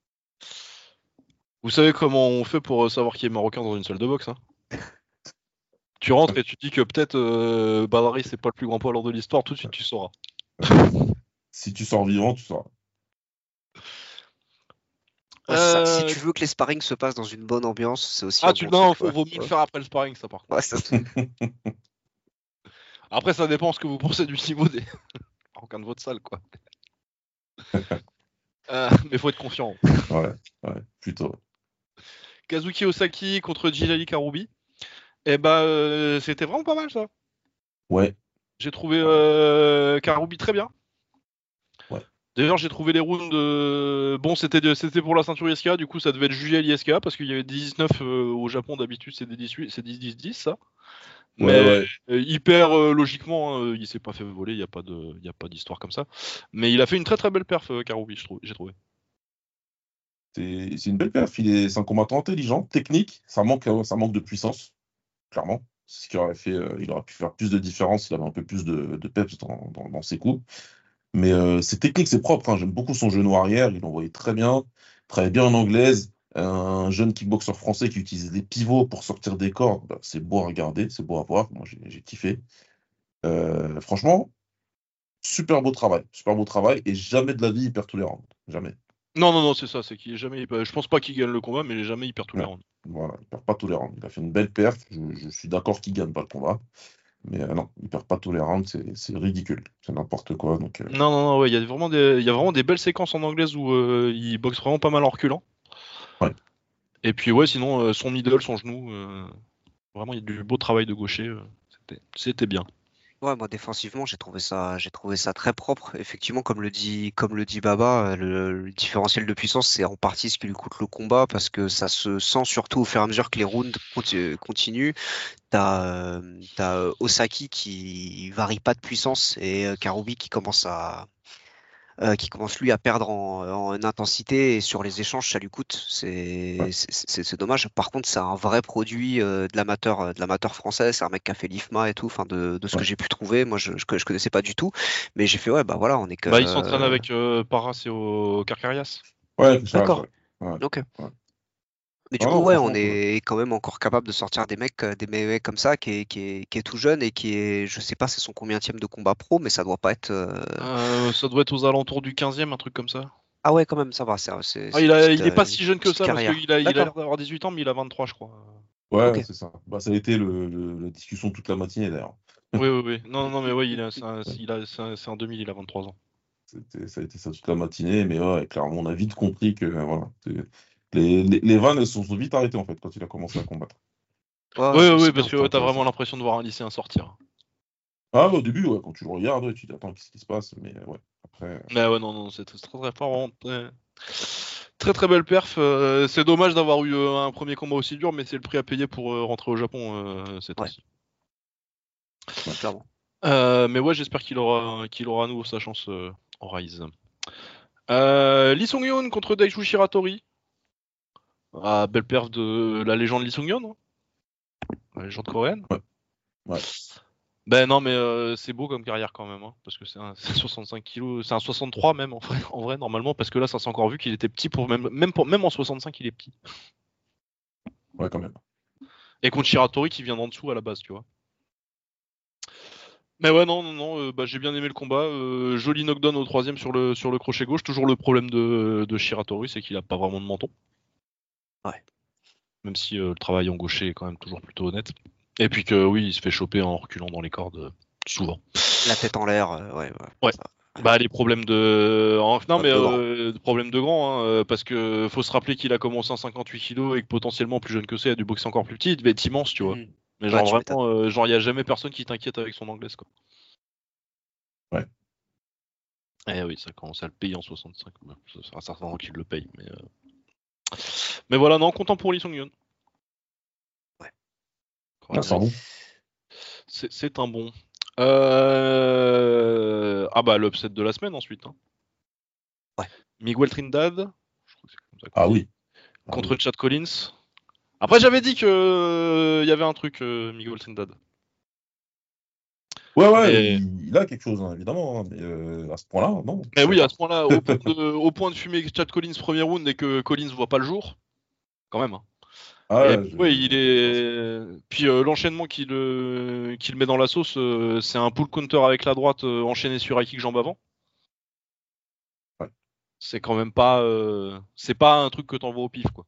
Vous savez comment on fait pour euh, savoir qui est marocain dans une salle de boxe, hein? Tu rentres et tu dis que peut-être euh, Badrari c'est pas le plus grand poids lors de l'histoire, tout de suite tu sauras. Si tu sors vivant, tu sauras. Ouais, c'est ça. Si Euh... tu veux que les sparring se passent dans une bonne ambiance, c'est aussi Ah un tu bon non, truc. faut Ouais, vaut mieux le ouais. faire après le sparring ça par contre. Ouais, ça- Après ça dépend ce que vous pensez du niveau des marocains de votre salle quoi. Euh, mais faut être confiant. Ouais, ouais, plutôt. Kazuki Osaki contre Jilali Karoubi. Et bah euh, c'était vraiment pas mal ça. Ouais, J'ai trouvé ouais, euh, Karoubi très bien. ouais. D'ailleurs, j'ai trouvé les rounds. Euh... Bon, c'était de... c'était pour la ceinture I S K, du coup, ça devait être jugé à l'I S K parce qu'il y avait dix-neuf euh, au Japon d'habitude, c'est des dix-huit, c'est dix dix dix ça. Ouais, Mais ouais. euh, hyper euh, logiquement, hein, il s'est pas fait voler, il y a pas de, il y a pas d'histoire comme ça. Mais il a fait une très très belle perf, euh, Karoubi, je trouve, j'ai trouvé. C'est c'est une belle perf. Il est, c'est un combattant intelligent, technique. Ça manque, euh, ça manque de puissance, clairement. C'est ce qui aurait fait, euh, il aurait pu faire plus de différence s'il avait un peu plus de, de peps dans, dans, dans ses coups. Mais euh, c'est technique, c'est propre, hein. J'aime beaucoup son genou arrière. Il envoyait très bien, très bien en anglaise. Un jeune kickboxer français qui utilise des pivots pour sortir des cordes, bah, c'est beau à regarder, c'est beau à voir. Moi, j'ai j'ai kiffé. Euh, franchement, super beau travail, super beau travail. Et jamais de la vie, il perd tous les rounds. Jamais. Non, non, non, c'est ça, c'est qu'il est jamais. Je pense pas qu'il gagne le combat, mais il est jamais hyper tous les Ouais. rounds. Voilà, il perd pas tous les rounds. Il a fait une belle perf. Je, je suis d'accord qu'il gagne pas le combat. Mais euh, non, il perd pas tous les rounds. C'est c'est ridicule. C'est n'importe quoi. Donc, euh, Non, non, non, ouais, il y a vraiment des, il y a vraiment des belles séquences en anglaise où euh, il boxe vraiment pas mal en reculant. ouais. Et puis ouais, sinon euh, son middle, son genou, euh, vraiment il y a du beau travail de gaucher, euh, c'était, c'était bien. Ouais, moi défensivement, j'ai trouvé ça, j'ai trouvé ça très propre. Effectivement, comme le dit, comme le dit Baba, euh, le, le différentiel de puissance, c'est en partie ce qui lui coûte le combat parce que ça se sent surtout au fur et à mesure que les rounds conti- continuent. T'as, euh, t'as euh, Osaki qui varie pas de puissance et euh, Karubi qui commence à, euh, qui commence lui à perdre en, en intensité et sur les échanges, ça lui coûte. Ouais. C'est, c'est, c'est- c'est dommage. Par contre, c'est un vrai produit euh, de l'amateur, euh, de l'amateur français. C'est un mec qui a fait l'I F M A et tout. Enfin, de, de ce que Ouais. j'ai pu trouver, moi, je, je, je connaissais pas du tout, mais j'ai fait ouais, bah voilà, on est que. Bah, il s'entraîne avec euh, Paras et au Carcarias. Ouais, c'est ça, c'est D'accord. vrai. Ouais. Ok. Ouais. Mais du Non, coup, non, ouais, on franchement, ça va. est quand même encore capable de sortir des mecs, euh, des mecs comme ça, qui est, qui est, qui est tout jeune et qui est, je sais pas, c'est son combientième de combat pro, mais ça doit pas être. euh, Euh, ça doit être aux alentours du quinzième, un truc comme ça. Ah ouais, quand même, ça va. C'est c'est- Ah, c'est il une a, petite, il est pas euh, si jeune que petite ça parce carrière. qu'il a, il a l'air D'accord. d'avoir dix-huit ans, mais il a vingt-trois, je crois. Ok. Ouais, c'est ça. Bah, ça a été le, le- la discussion toute la matinée d'ailleurs. Oui, oui, oui. Non, non, mais oui, il a, c'est un, Ouais. il a, c'est un, c'est un deux mille, il a vingt-trois ans. C'était- ça a été ça toute la matinée, mais ouais, clairement, on a vite compris que euh, voilà, c'est- les, les, les vannes, elles se sont vite arrêtées en fait quand il a commencé à combattre. Ouais, Oui, ouais, oui, bah oui, c'est parce bien. que C'était ouais, t'as vraiment intéressant. l'impression de voir un lycéen sortir. Ah, au début, ouais, quand tu le regardes, ouais, tu te dis attends, qu'est-ce qui se passe? Mais ouais, après. Mais ouais, non, non, c'est très, très très fort. Vraiment, très, très, très belle perf. Euh, c'est dommage d'avoir eu euh, un premier combat aussi dur, mais c'est le prix à payer pour euh, rentrer au Japon euh, ces Ouais, temps-ci. Ouais. clairement. Euh, mais ouais, j'espère qu'il aura, qu'il aura à nouveau sa chance euh, en Rise. Euh, Lee Sung-yoon contre Daishu Shiratori. Ah, belle perf de la légende Lee Sung-yoon, hein, la légende coréenne. Ouais. Ouais. Ben non, mais euh, c'est beau comme carrière quand même, hein, parce que c'est un, c'est soixante-cinq kilos, c'est un soixante-trois même en vrai, en vrai normalement, parce que là ça s'est encore vu qu'il était petit pour même, même pour même en soixante-cinq il est petit. Ouais, quand même. Et contre Shiratori qui vient d'en dessous à la base, tu vois. Mais ouais, non, non, non, euh, bah, j'ai bien aimé le combat. Euh, joli knockdown au troisième sur le sur le crochet gauche. Toujours le problème de, de Shiratori, c'est qu'il a pas vraiment de menton, Ouais. même si euh, le travail en gaucher est quand même toujours plutôt honnête. Et puis que oui, il se fait choper en reculant dans les cordes euh, souvent. La tête en l'air, euh, ouais, ouais. Ouais. Ça, Bah les problèmes de en- non mais de grand. euh, problèmes de grand hein, euh, parce que faut se rappeler qu'il a commencé en cinquante-huit kilos et que potentiellement plus jeune que ça il a dû boxer encore plus petit, il devait être immense tu vois. Mhm. Mais Ouais, genre tu m'étonnes. vraiment euh, genre il y a jamais personne qui t'inquiète avec son anglaise quoi. Ouais. Eh oui, ça commence à le payer en soixante-cinq. Ouais, ça c'est un certain temps qu'il le paye mais euh, mais voilà, non, content pour Lee Sung-yeon. Ouais. Ah, c'est un bon. C'est c'est un bon. Euh... Ah bah l'upset de la semaine ensuite hein. Ouais. Miguel Trindade, je crois que c'est comme ça qu'on Ah dit, oui. Ah contre oui. Chad Collins. Après, j'avais dit que euh, il y avait un truc, euh, Miguel Trindade. Ouais, ouais, Mais, il, il a quelque chose, hein, évidemment, hein, mais euh, à ce point-là, non, je mais savais oui, à pas. ce point-là, au point de, au point de fumer Chad Collins premier round et que Collins voit pas le jour, quand même. Hein. Ah Et ouais, puis, ouais, je, il je savais pas ça. est. Puis euh, l'enchaînement qu'il euh, qu'il met dans la sauce, euh, c'est un pull counter avec la droite euh, enchaîné sur high kick jambe avant. Ouais. C'est quand même pas, euh, c'est pas un truc que t'envoies au pif, quoi.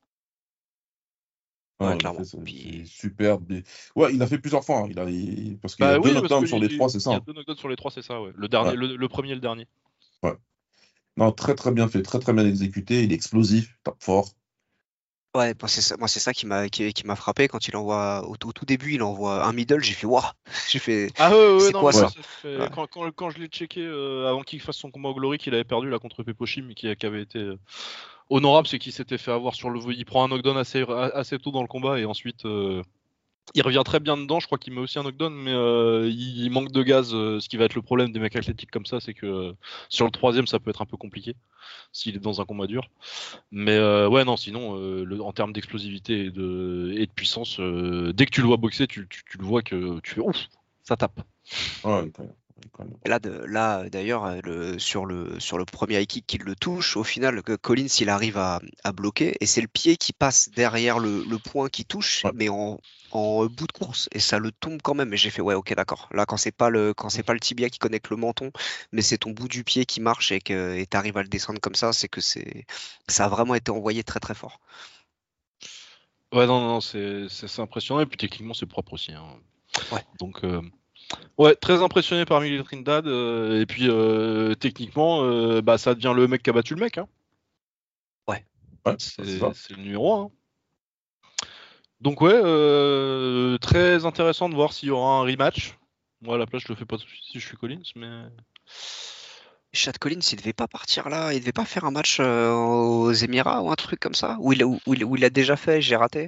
Ouais, Non, il a fait, clairement. c'est c'est Puis, superbe. Et- Ouais, il a fait plusieurs fois, hein. Il a, il- Parce qu'il y a Bah deux oui, parce knockdowns qu'il sur les trois, c'est ça, y a hein. deux knockdowns sur les trois, c'est ça, ouais. Le dernier, Ouais, le, le premier et le dernier. ouais. Non, très très bien fait, très très bien exécuté. Il est explosif, tape fort. ouais, moi c'est ça, moi c'est ça qui m'a qui, qui m'a frappé quand il envoie au, tout au tout début, il envoie un middle, j'ai fait waouh, j'ai fait Ah ouais, ouais, ouais, c'est non, quoi mais ouais, Ouais, ça? ça fait- Ouais, quand, quand, quand je l'ai checké euh, avant qu'il fasse son combat au Glory, qu'il avait perdu là contre Pepochim, mais qui, qui avait été euh, honorable, c'est qu'il s'était fait avoir sur le. Il prend un knockdown assez, assez tôt dans le combat et ensuite euh, il revient très bien dedans. Je crois qu'il met aussi un knockdown, mais euh, il, il manque de gaz. Euh, ce qui va être le problème des mecs athlétiques comme ça, c'est que euh, sur le troisième, ça peut être un peu compliqué s'il est dans un combat dur. Mais euh, ouais, non, sinon, euh, le- en termes d'explosivité et de, et de puissance, euh, dès que tu le vois boxer, tu, tu, tu le vois que tu fais ouf, ça tape. ouais, il est quand même- il est quand même- Et là, de, là d'ailleurs, euh, le, sur, le, sur le premier high kick qui le touche, au final, que Collins, il arrive à, à bloquer, et c'est le pied qui passe derrière le, le point qui touche, ouais. mais en, en bout de course, et ça le tombe quand même. Et j'ai fait, ouais, ok, d'accord. Là, quand c'est pas le, quand c'est pas le tibia qui connecte le menton, mais c'est ton bout du pied qui marche et que et t'arrives à le descendre comme ça, c'est que c'est, ça a vraiment été envoyé très très fort. Ouais, non, non, non, c'est c'est- c'est impressionnant et puis techniquement c'est propre aussi. Hein. Ouais, Donc, euh, ouais, très impressionné par Miguel Trindade euh, et puis euh, techniquement, euh, bah ça devient le mec qui a battu le mec. Hein. ouais. Ouais, bah, c'est C'est ça. c'est le numéro un. Hein. Donc ouais, euh, très intéressant de voir s'il y aura un rematch. Moi, à la place, je le fais pas tout de suite si je suis Collins, mais. Chad Collins, il devait pas partir là, il devait pas faire un match euh, aux Émirats ou un truc comme ça, où il, a- où, où il, où il a déjà fait, j'ai raté.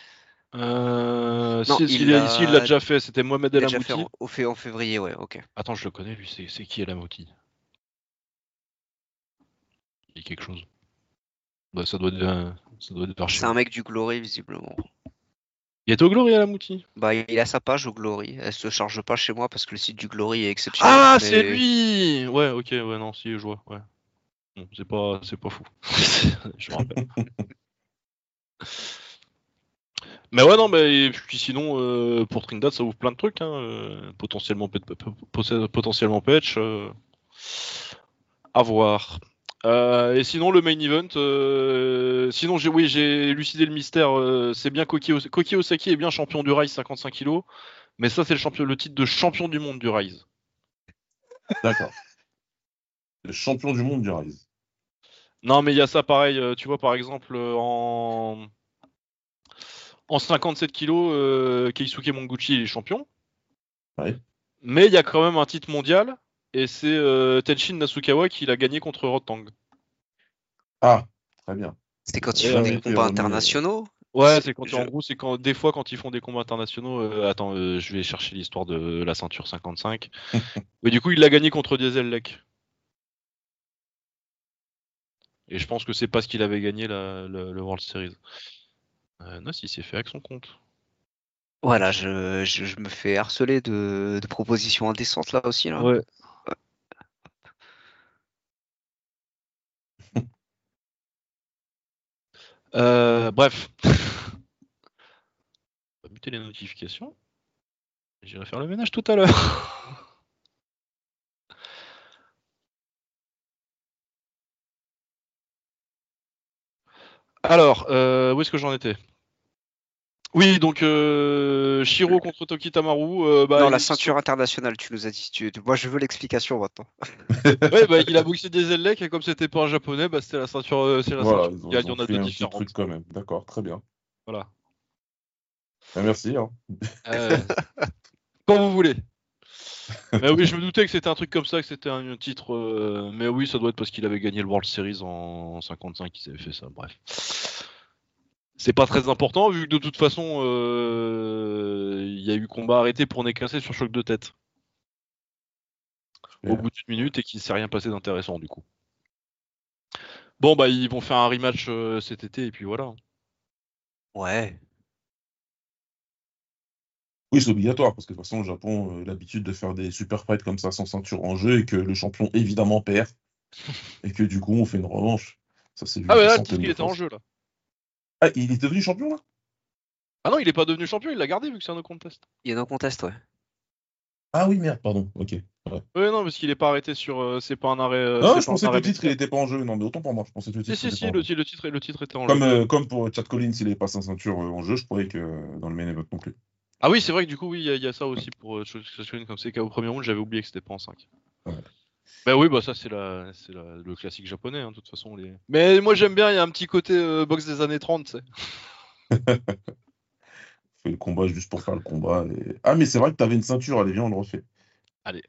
Euh, Non, si, si, il il a- si, il l'a l'a déjà fait, c'était Mohamed il El a déjà fait Amouti. en, au fait, en février, ouais, ok. Attends, je le connais, lui, c'est, c'est qui El Amouti? Il dit quelque chose. Bah, ça doit être, euh, ça doit être vers chez C'est un moi. mec du Glory, visiblement. Il était au Glory El Amouti? Bah, il a sa page au Glory. Elle se charge pas chez moi parce que le site du Glory est exceptionnel. Ah, mais... c'est lui! Ouais, ok, ouais, non, si, je vois, ouais. Bon, c'est pas, c'est pas fou. Je me rappelle. Mais ouais, non, mais et puis sinon, euh, pour Trinidad, ça ouvre plein de trucs, hein, euh, potentiellement, pet- p- p- potentiellement patch, euh, à voir. Euh, et sinon, le main event, euh, sinon, j'ai, oui, j'ai élucidé le mystère. euh, c'est bien Koki, Os- Koki Osaki est bien champion du Rise cinquante-cinq kilos, mais ça, c'est le champion, le titre de champion du monde du Rise. D'accord. Le champion du monde du Rise. Non, mais il y a ça pareil. euh, tu vois, par exemple, euh, en en cinquante-sept kilos, euh, Keisuke Monguchi il est champion. Ouais. Mais il y a quand même un titre mondial, et c'est euh, Tenshin Nasukawa qui l'a gagné contre Rotang. Ah, très bien. C'est quand ils Et, font euh, des Jamais été combats remis, euh, internationaux. Ouais, c'est quand Je... en gros, c'est quand des fois quand ils font des combats internationaux. euh, attends, euh, je vais chercher l'histoire de la ceinture cinquante-cinq. Mais du coup, il l'a gagné contre Diesel Lek. Et je pense que c'est parce qu'il avait gagné la, le, le World Series. Euh, non, si, il s'est fait avec son compte. Voilà, je, je, je me fais harceler de, de propositions indécentes là aussi là. Ouais. Euh, bref. On va muter les notifications. J'irai faire le ménage tout à l'heure. Alors, euh, où est-ce que j'en étais? Oui, donc euh, Shiro contre Toki Tamaru. euh, bah, Non, la ils sont- ceinture internationale, tu nous as dit. Tu... Moi, je veux l'explication maintenant. Ouais, bah, il a boxé des Zellek et comme c'était pas un japonais, bah, c'était la ceinture, euh, c'est la Voilà, ceinture ils ont, mondiale. ils Il y ont en a fait deux un petit truc différentes. quand même. D'accord, très bien. Voilà. Ben, merci. Hein. Euh, quand vous voulez. Mais oui, je me doutais que c'était un truc comme ça, que c'était un, un titre. euh, Mais oui, ça doit être parce qu'il avait gagné le World Series en cinquante-cinq qu'il avait fait ça. Bref. C'est pas très important vu que de toute façon, euh, il y a eu combat arrêté pour nez cassé sur choc de tête. Au Super. bout d'une minute et qu'il s'est rien passé d'intéressant du coup. Bon, bah, ils vont faire un rematch euh, cet été et puis voilà. Ouais. Oui, c'est obligatoire, parce que de toute façon, le Japon a l'habitude de faire des super fights comme ça sans ceinture en jeu et que le champion évidemment perd et que du coup on fait une revanche. Ça s'est vu Ah, des mais là, le titre, centaines il de était fois. en jeu là. Ah, il est devenu champion là? Ah non, il est pas devenu champion, il l'a gardé vu que c'est un no contest. Il y a un contest, ouais. Ah oui, merde, pardon. Ok. Ouais. Ouais, non, parce qu'il est pas arrêté sur. euh, c'est pas un arrêt. euh, Non, c'est je pas un pensais que arrêt le titre il médical. était pas en jeu. Non, mais autant pour moi, je pensais que le Si, titre si, était pas si, en le, jeu. ti- le titre, le titre était en jeu. Comme, euh, comme pour Chad Collins, il n'est pas sa ceinture euh, en jeu, je croyais que euh, dans le main event non plus. Ah oui, c'est vrai que du coup, oui, il y, a- il y a ça aussi pour euh, Shoshone, comme c'est K O au premier round, j'avais oublié que c'était pas en cinq. Ouais. Bah oui, bah ça c'est la, c'est la- le classique japonais, hein, de toute façon. Les... Mais moi j'aime bien, il y a un petit côté euh, boxe des années trente, tu sais. Fait le combat juste pour faire le combat. et- Ah, mais c'est vrai que t'avais une ceinture, allez, viens, on le refait. Allez.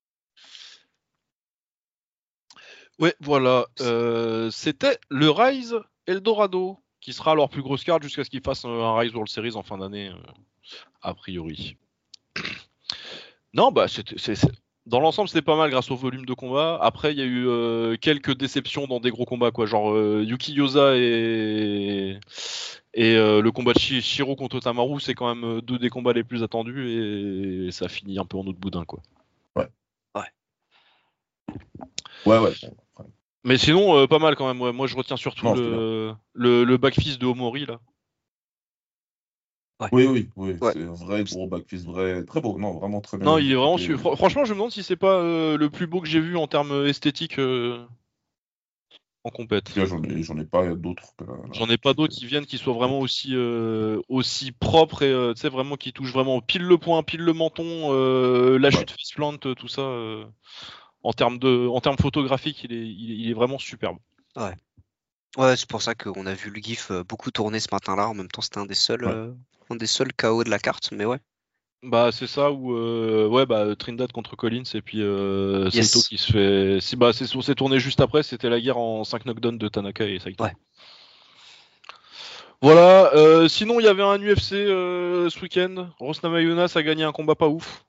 Ouais, voilà. Euh, c'était le Rise Eldorado, qui sera leur plus grosse carte jusqu'à ce qu'ils fassent un Rise World Series en fin d'année, euh, a priori. Non, bah c'était, c'est, c'est- dans l'ensemble c'était pas mal grâce au volume de combat. Après, il y a eu euh, quelques déceptions dans des gros combats, quoi. Genre euh, Yuki Yosa et et euh, le combat de Shi- Shiro contre Tamaru, c'est quand même euh, deux des combats les plus attendus et ça finit un peu en eau de boudin, quoi. Ouais. Ouais. Ouais, ouais. Bon, après. Mais sinon, euh, pas mal quand même. Ouais. Moi, je retiens surtout Non, c'était bien. le le, le backfist de Omori là. Ouais. Oui, oui, oui. Ouais. C'est un vrai gros backfist, vrai. Très beau. Non, vraiment très bien Non, il est vraiment exécuté. su- fr- Franchement, je me demande si c'est pas euh, le plus beau que j'ai vu en termes esthétiques euh, en compète. Là, j'en ai, j'en ai pas d'autres que là, là, J'en ai tout de pas suite. d'autres qui viennent qui soient vraiment aussi euh, aussi propres et euh, tu sais vraiment qui touchent vraiment pile le point, pile le menton, euh, la Ouais. chute face plant, tout ça. euh, en termes de en termes photographiques, il est, il est il est vraiment superbe. Ouais. Ouais, c'est pour ça qu'on a vu le GIF euh, beaucoup tourner ce matin-là. En même temps, c'était un des seuls, Ouais. euh, un des seuls K O de la carte, mais ouais. Bah c'est ça où euh, ouais bah Trinidad contre Collins et puis euh, Yes. Saito qui se fait si bah c'est on s'est tourné juste après, c'était la guerre en cinq knockdowns de Tanaka et Saito. Ouais. Voilà, euh, sinon il y avait un U F C euh, ce week-end, Rose Namajunas a gagné un combat pas ouf.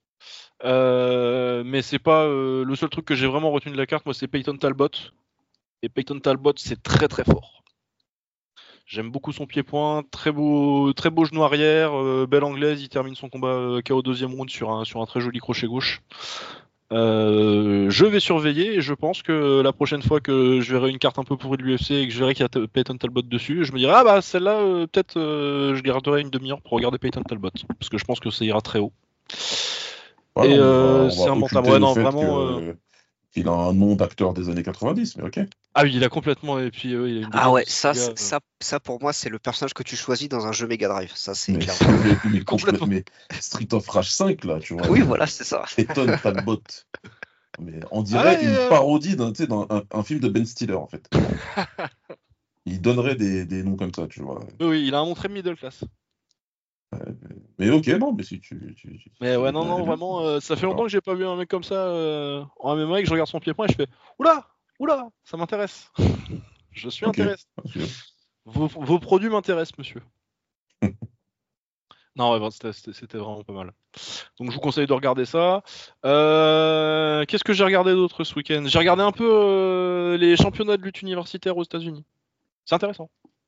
Euh, mais c'est pas euh, le seul truc que j'ai vraiment retenu de la carte, moi c'est Peyton Talbot. Et Peyton Talbot c'est très très fort. J'aime beaucoup son pied-point, très beau, très beau genou arrière, euh, belle anglaise, il termine son combat euh, K O deuxième round sur un, sur un très joli crochet gauche. Euh, je vais surveiller et je pense que la prochaine fois que je verrai une carte un peu pourrie de l'U F C et que je verrai qu'il y a T- Peyton Talbot dessus, je me dirai ah bah celle-là euh, peut-être euh, je garderai une demi-heure pour regarder Peyton Talbot parce que je pense que ça ira très haut. Voilà, Et on va, euh, on c'est va un mental. occulter Ouais le non fait vraiment. Euh... que qu'il a un nom d'acteur des années quatre-vingt-dix, mais ok. Ah oui il a complètement et puis euh, il a une Ah ouais, dégaine, ça, ce gars, c- euh, ça, ça pour moi, c'est le personnage que tu choisis dans un jeu Mega Drive. Ça, c'est Mais, clair. mais, mais Complètement. complètement. Mais Street of Rage cinq, là, tu vois. Oui, voilà, c'est ça. Peyton Talbot. Mais on Ah dirait ouais, une euh, parodie d'un, tu sais, d'un un, un film de Ben Stiller, en fait. Il donnerait des, des noms comme ça, tu vois. oui, oui, il a un nom très middle class. Mais ok, non, mais si tu, tu, tu, Mais tu ouais, veux non, bien aller non, bien. vraiment, euh, ça fait longtemps D'accord. que j'ai pas vu un mec comme ça euh, en M M A et que je regarde son pied-point et je fais oula, oula, ça m'intéresse. Je suis Ok, intéressé. bien sûr. Vos, vos produits m'intéressent, monsieur. Non, ouais, bon, c'était, c'était- c'était vraiment pas mal. Donc je vous conseille de regarder ça. Euh, Qu'est-ce que j'ai regardé d'autre ce week-end? J'ai regardé un peu euh, les championnats de lutte universitaire aux États-Unis. C'est intéressant.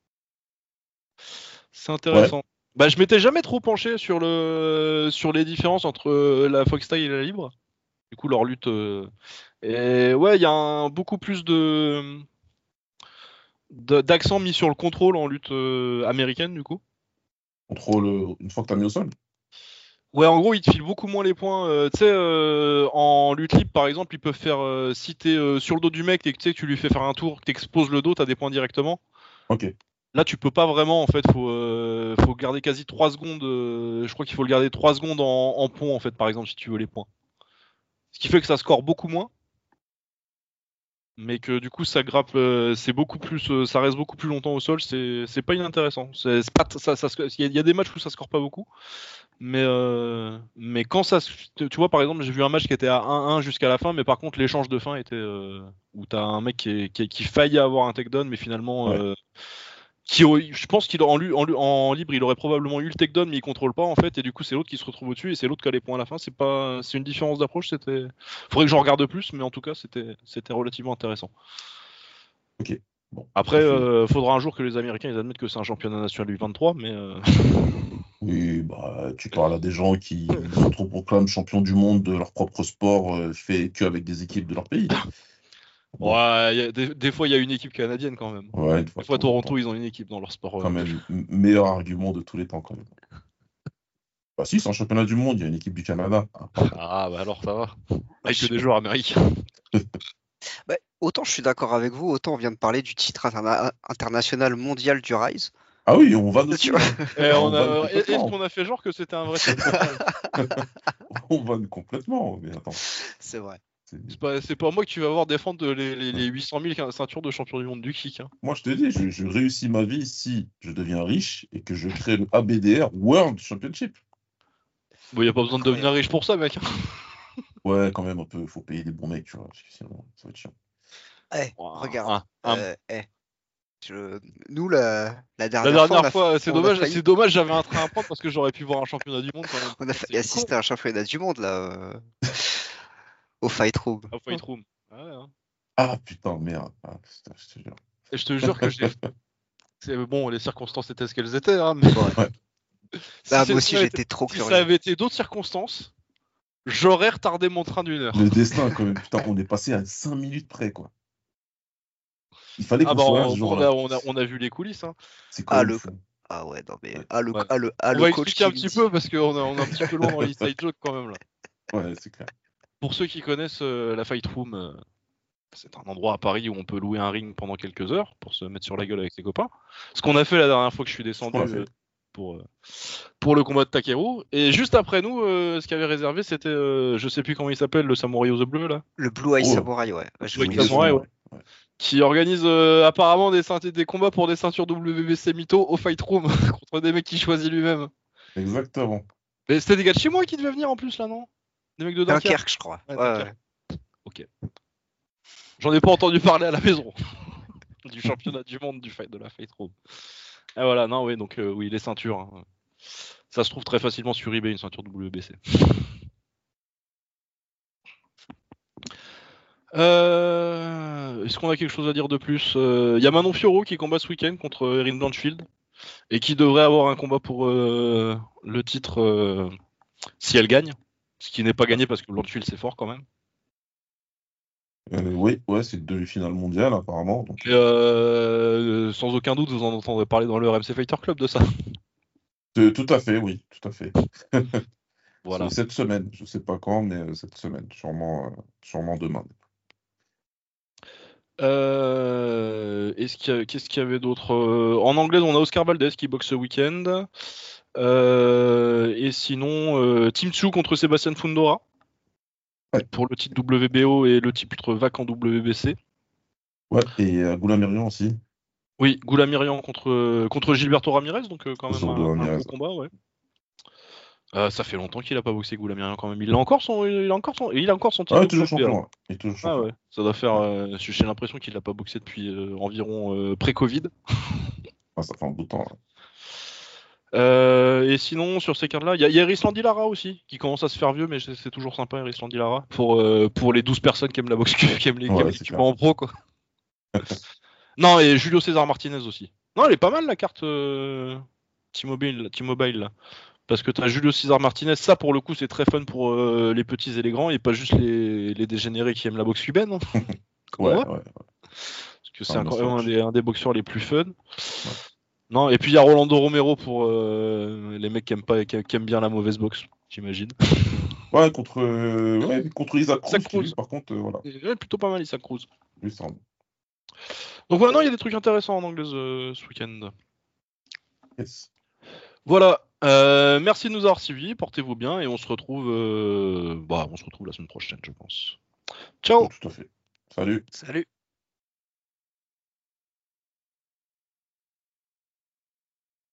C'est Ouais, intéressant. Bah, je m'étais jamais trop penché sur le sur les différences entre euh, la Fox Style et la Libre. Du coup, leur lutte. euh, Et ouais, il y a un, beaucoup plus de de- d'accent mis sur le contrôle en lutte euh, américaine, du coup. contrôle une fois que t'as mis au sol. Ouais, en gros, ils te filent beaucoup moins les points. euh, tu sais, euh, en lutte libre, par exemple, ils peuvent faire. Euh, si t'es euh, sur le dos du mec et que tu sais, que tu lui fais faire un tour, que t'exposes le dos, t'as des points directement. Ok, Là, tu peux pas vraiment, en fait, faut, euh, faut garder quasi trois secondes. euh, je crois qu'il faut le garder trois secondes en, en pont, en fait, par exemple, si tu veux les points. Ce qui fait que ça score beaucoup moins. Mais que du coup ça grappe, euh, c'est beaucoup plus, euh, ça reste beaucoup plus longtemps au sol, c'est c'est pas inintéressant. C'est c'est pas t- ça, ça, se- il y, a- il y a des matchs où ça score pas beaucoup, mais euh, mais quand ça, se- tu tu vois par exemple j'ai vu un match qui était à un un jusqu'à la fin, mais par contre l'échange de fin était euh, où t'as un mec qui, est- qui, est- qui faillit avoir un takedown, mais finalement ouais. euh, qui aurait- je pense qu'il en, lu- en, lu- en libre il aurait probablement eu le takedown, mais il contrôle pas en fait, et du coup c'est l'autre qui se retrouve au-dessus et c'est l'autre qui a les points à la fin. C'est pas, c'est une différence d'approche. C'était, faudrait que j'en regarde plus, mais en tout cas c'était c'était relativement intéressant. Ok. Bon, Après, ça fait. euh, faudra un jour que les Américains ils admettent que c'est un championnat national du vingt-trois, mais euh, Oui, bah, tu parles à des gens qui s'autoproclament champions du monde de leur propre sport, euh, fait qu'avec des équipes de leur pays. Bon, ouais, y a des, des fois il y a une équipe canadienne quand même. ouais, une Des fois de fois temps en Toronto temps. ils ont une équipe dans leur sport. Quand euh. même, m- meilleur argument de tous les temps, quand même. Bah si, c'est un championnat du monde, il y a une équipe du Canada. Ah, pardon. Ah bah alors ça va. Bah, Avec que je- des joueurs américains. Bah, autant je suis d'accord avec vous, autant on vient de parler du titre interna- international mondial du Rise. Ah oui, on vanne Tu aussi, vois. hein. Et Ah, on on vanne a, est-ce complètement. qu'on a fait genre que c'était un vrai titre? On vanne complètement. Mais attends, C'est vrai. c'est- C'est pas, c'est pas moi que tu vas voir défendre les, les, les huit cent mille ceintures de champion du monde du kick. Hein. moi, je te dis, je, je réussis ma vie si je deviens riche et que je crée le A B D R World Championship. Bon, y a pas besoin de devenir Incroyable. riche pour ça, mec. Ouais, quand même, un peu, faut payer des bons mecs, tu vois, parce que sinon, ça va être chiant. Eh, Ouah, regarde. un- un- euh, eh, je- Nous, la, la La dernière fois, on dernière a, fa- fois, c'est on a dommage, failli, c'est dommage, j'avais un train à prendre parce que j'aurais pu voir un championnat du monde quand même. on a failli C'est assister à un championnat du monde, là, euh, au Fight Room. à Fight Room. Ouais, hein. Ah putain, merde. Ah, putain, je te jure. Et je te jure que j'ai. C'est bon, les circonstances étaient ce qu'elles étaient, hein, mais Ouais. si, Ah, c'est- moi aussi, ça avait été- j'étais trop si ça curieux. avait été d'autres circonstances, j'aurais retardé mon train d'une heure. Le destin, quand même, putain, on est passé à cinq minutes près, quoi. Il fallait Ah qu'on bah soit là ce on, on jour-là. a, on, a, on a vu les coulisses. Hein. C'est quand Ah, même le... fou. Ah ouais, non mais... Ouais, Ah, le, Ouais. ah, le, ah, On le va coach expliquer un qui me petit dit... peu parce qu'on est, on est un petit peu loin dans l'inside joke quand même là. ouais, c'est clair. Pour ceux qui connaissent euh, la Fight Room, euh, c'est un endroit à Paris où on peut louer un ring pendant quelques heures pour se mettre sur la gueule avec ses copains. Ce qu'on a fait la dernière fois que je suis Ce descendu qu'on a fait. euh, pour, euh, pour le combat de Takeru. Et juste après nous, euh, ce qu'il avait réservé, c'était, euh, je sais plus comment il s'appelle, le samouraï aux yeux bleus là. Le Blue Eye Oh. Samurai, ouais. Ouais, j'ai Blue Eye oublié son Samurai, nom. ouais. Qui organise euh, apparemment des, ceint- des combats pour des ceintures W B C Mito au Fight Room contre des mecs qu'il choisit lui-même. Exactement. Mais c'était des gars de chez moi qui devaient venir en plus là, non? Des mecs de Dunkerque. Dunkerque, je crois. Ouais, Ouais, Dunkerque. Ok. J'en ai pas entendu parler à la maison. Du championnat du monde du fight, de la Fight Road. Et voilà, non, oui, donc euh, oui, les ceintures. Hein. Ça se trouve très facilement sur eBay, une ceinture W B C. Euh, Est-ce qu'on a quelque chose à dire de plus? Il euh, y a Manon Fiorot qui combat ce week-end contre Erin Blanchfield et qui devrait avoir un combat pour euh, le titre euh, si elle gagne, ce qui n'est pas gagné parce que Blanchfield c'est fort quand même. Euh, oui, ouais, c'est une demi-finale mondiale apparemment. Donc... Et, euh, sans aucun doute, vous en entendrez parler dans le R M C Fighter Club de ça. Euh, tout à fait, oui, tout à fait. Voilà. Cette semaine, je sais pas quand, mais cette semaine, sûrement, euh, sûrement demain. Euh, est-ce qu'il y a, qu'est-ce qu'il y avait d'autre? euh, En anglais, on a Oscar Valdez qui boxe ce week-end. Euh, et sinon, euh, Tim Tszyu contre Sébastien Fundora. Ouais. Pour le titre W B O et le titre vacant W B C. Ouais, et euh, Goulamirian aussi. Oui, Goulamirian contre, contre Gilberto Ramirez, donc euh, quand même un, un Ramirez. beau combat, ouais. Euh, ça fait longtemps qu'il a pas boxé Goulamirian quand même. Il a encore son, il a encore son, il a encore son titre. Ah, il est toujours champion. Ouais. Il est toujours champion. Ah ouais, ça doit faire. Euh, j'ai l'impression qu'il l'a pas boxé depuis euh, environ euh, pré-Covid. Ah, ça fait un bout de temps. Ouais. Euh, et sinon, sur ces cartes-là, il y a, y a Erisland Lara aussi, qui commence à se faire vieux, mais c'est, c'est toujours sympa, Erisland Lara, pour, euh, pour les douze personnes qui aiment la boxe, qui aiment les, ouais, qui aiment les combats en pro, quoi. Non, et Julio César Martinez aussi. Non, elle est pas mal, la carte euh, T-Mobile, T-Mobile, là. Parce que t'as Julio César Martinez, ça, pour le coup, c'est très fun pour euh, les petits et les grands, et pas juste les, les dégénérés qui aiment la boxe cubaine. Hein. ouais, ouais, ouais. Parce que c'est ah, quand même un des, un des boxeurs les plus fun. Ouais. Non, et puis il y a Rolando Romero pour euh, les mecs qui aiment, pas, qui, qui aiment bien la mauvaise boxe, j'imagine. Ouais, contre, euh, ouais, contre Isaac Cruz, Isaac Cruz. Lui, par contre, euh, voilà. Ouais, plutôt pas mal, Isaac Cruz. Lui, c'est un... Donc voilà, non, il y a des trucs intéressants en anglaise euh, ce week-end. Yes. Voilà, euh, merci de nous avoir suivis, portez-vous bien, et on se retrouve, euh, bah, on se retrouve la semaine prochaine, je pense. Ciao. Tout à fait. Salut. Salut.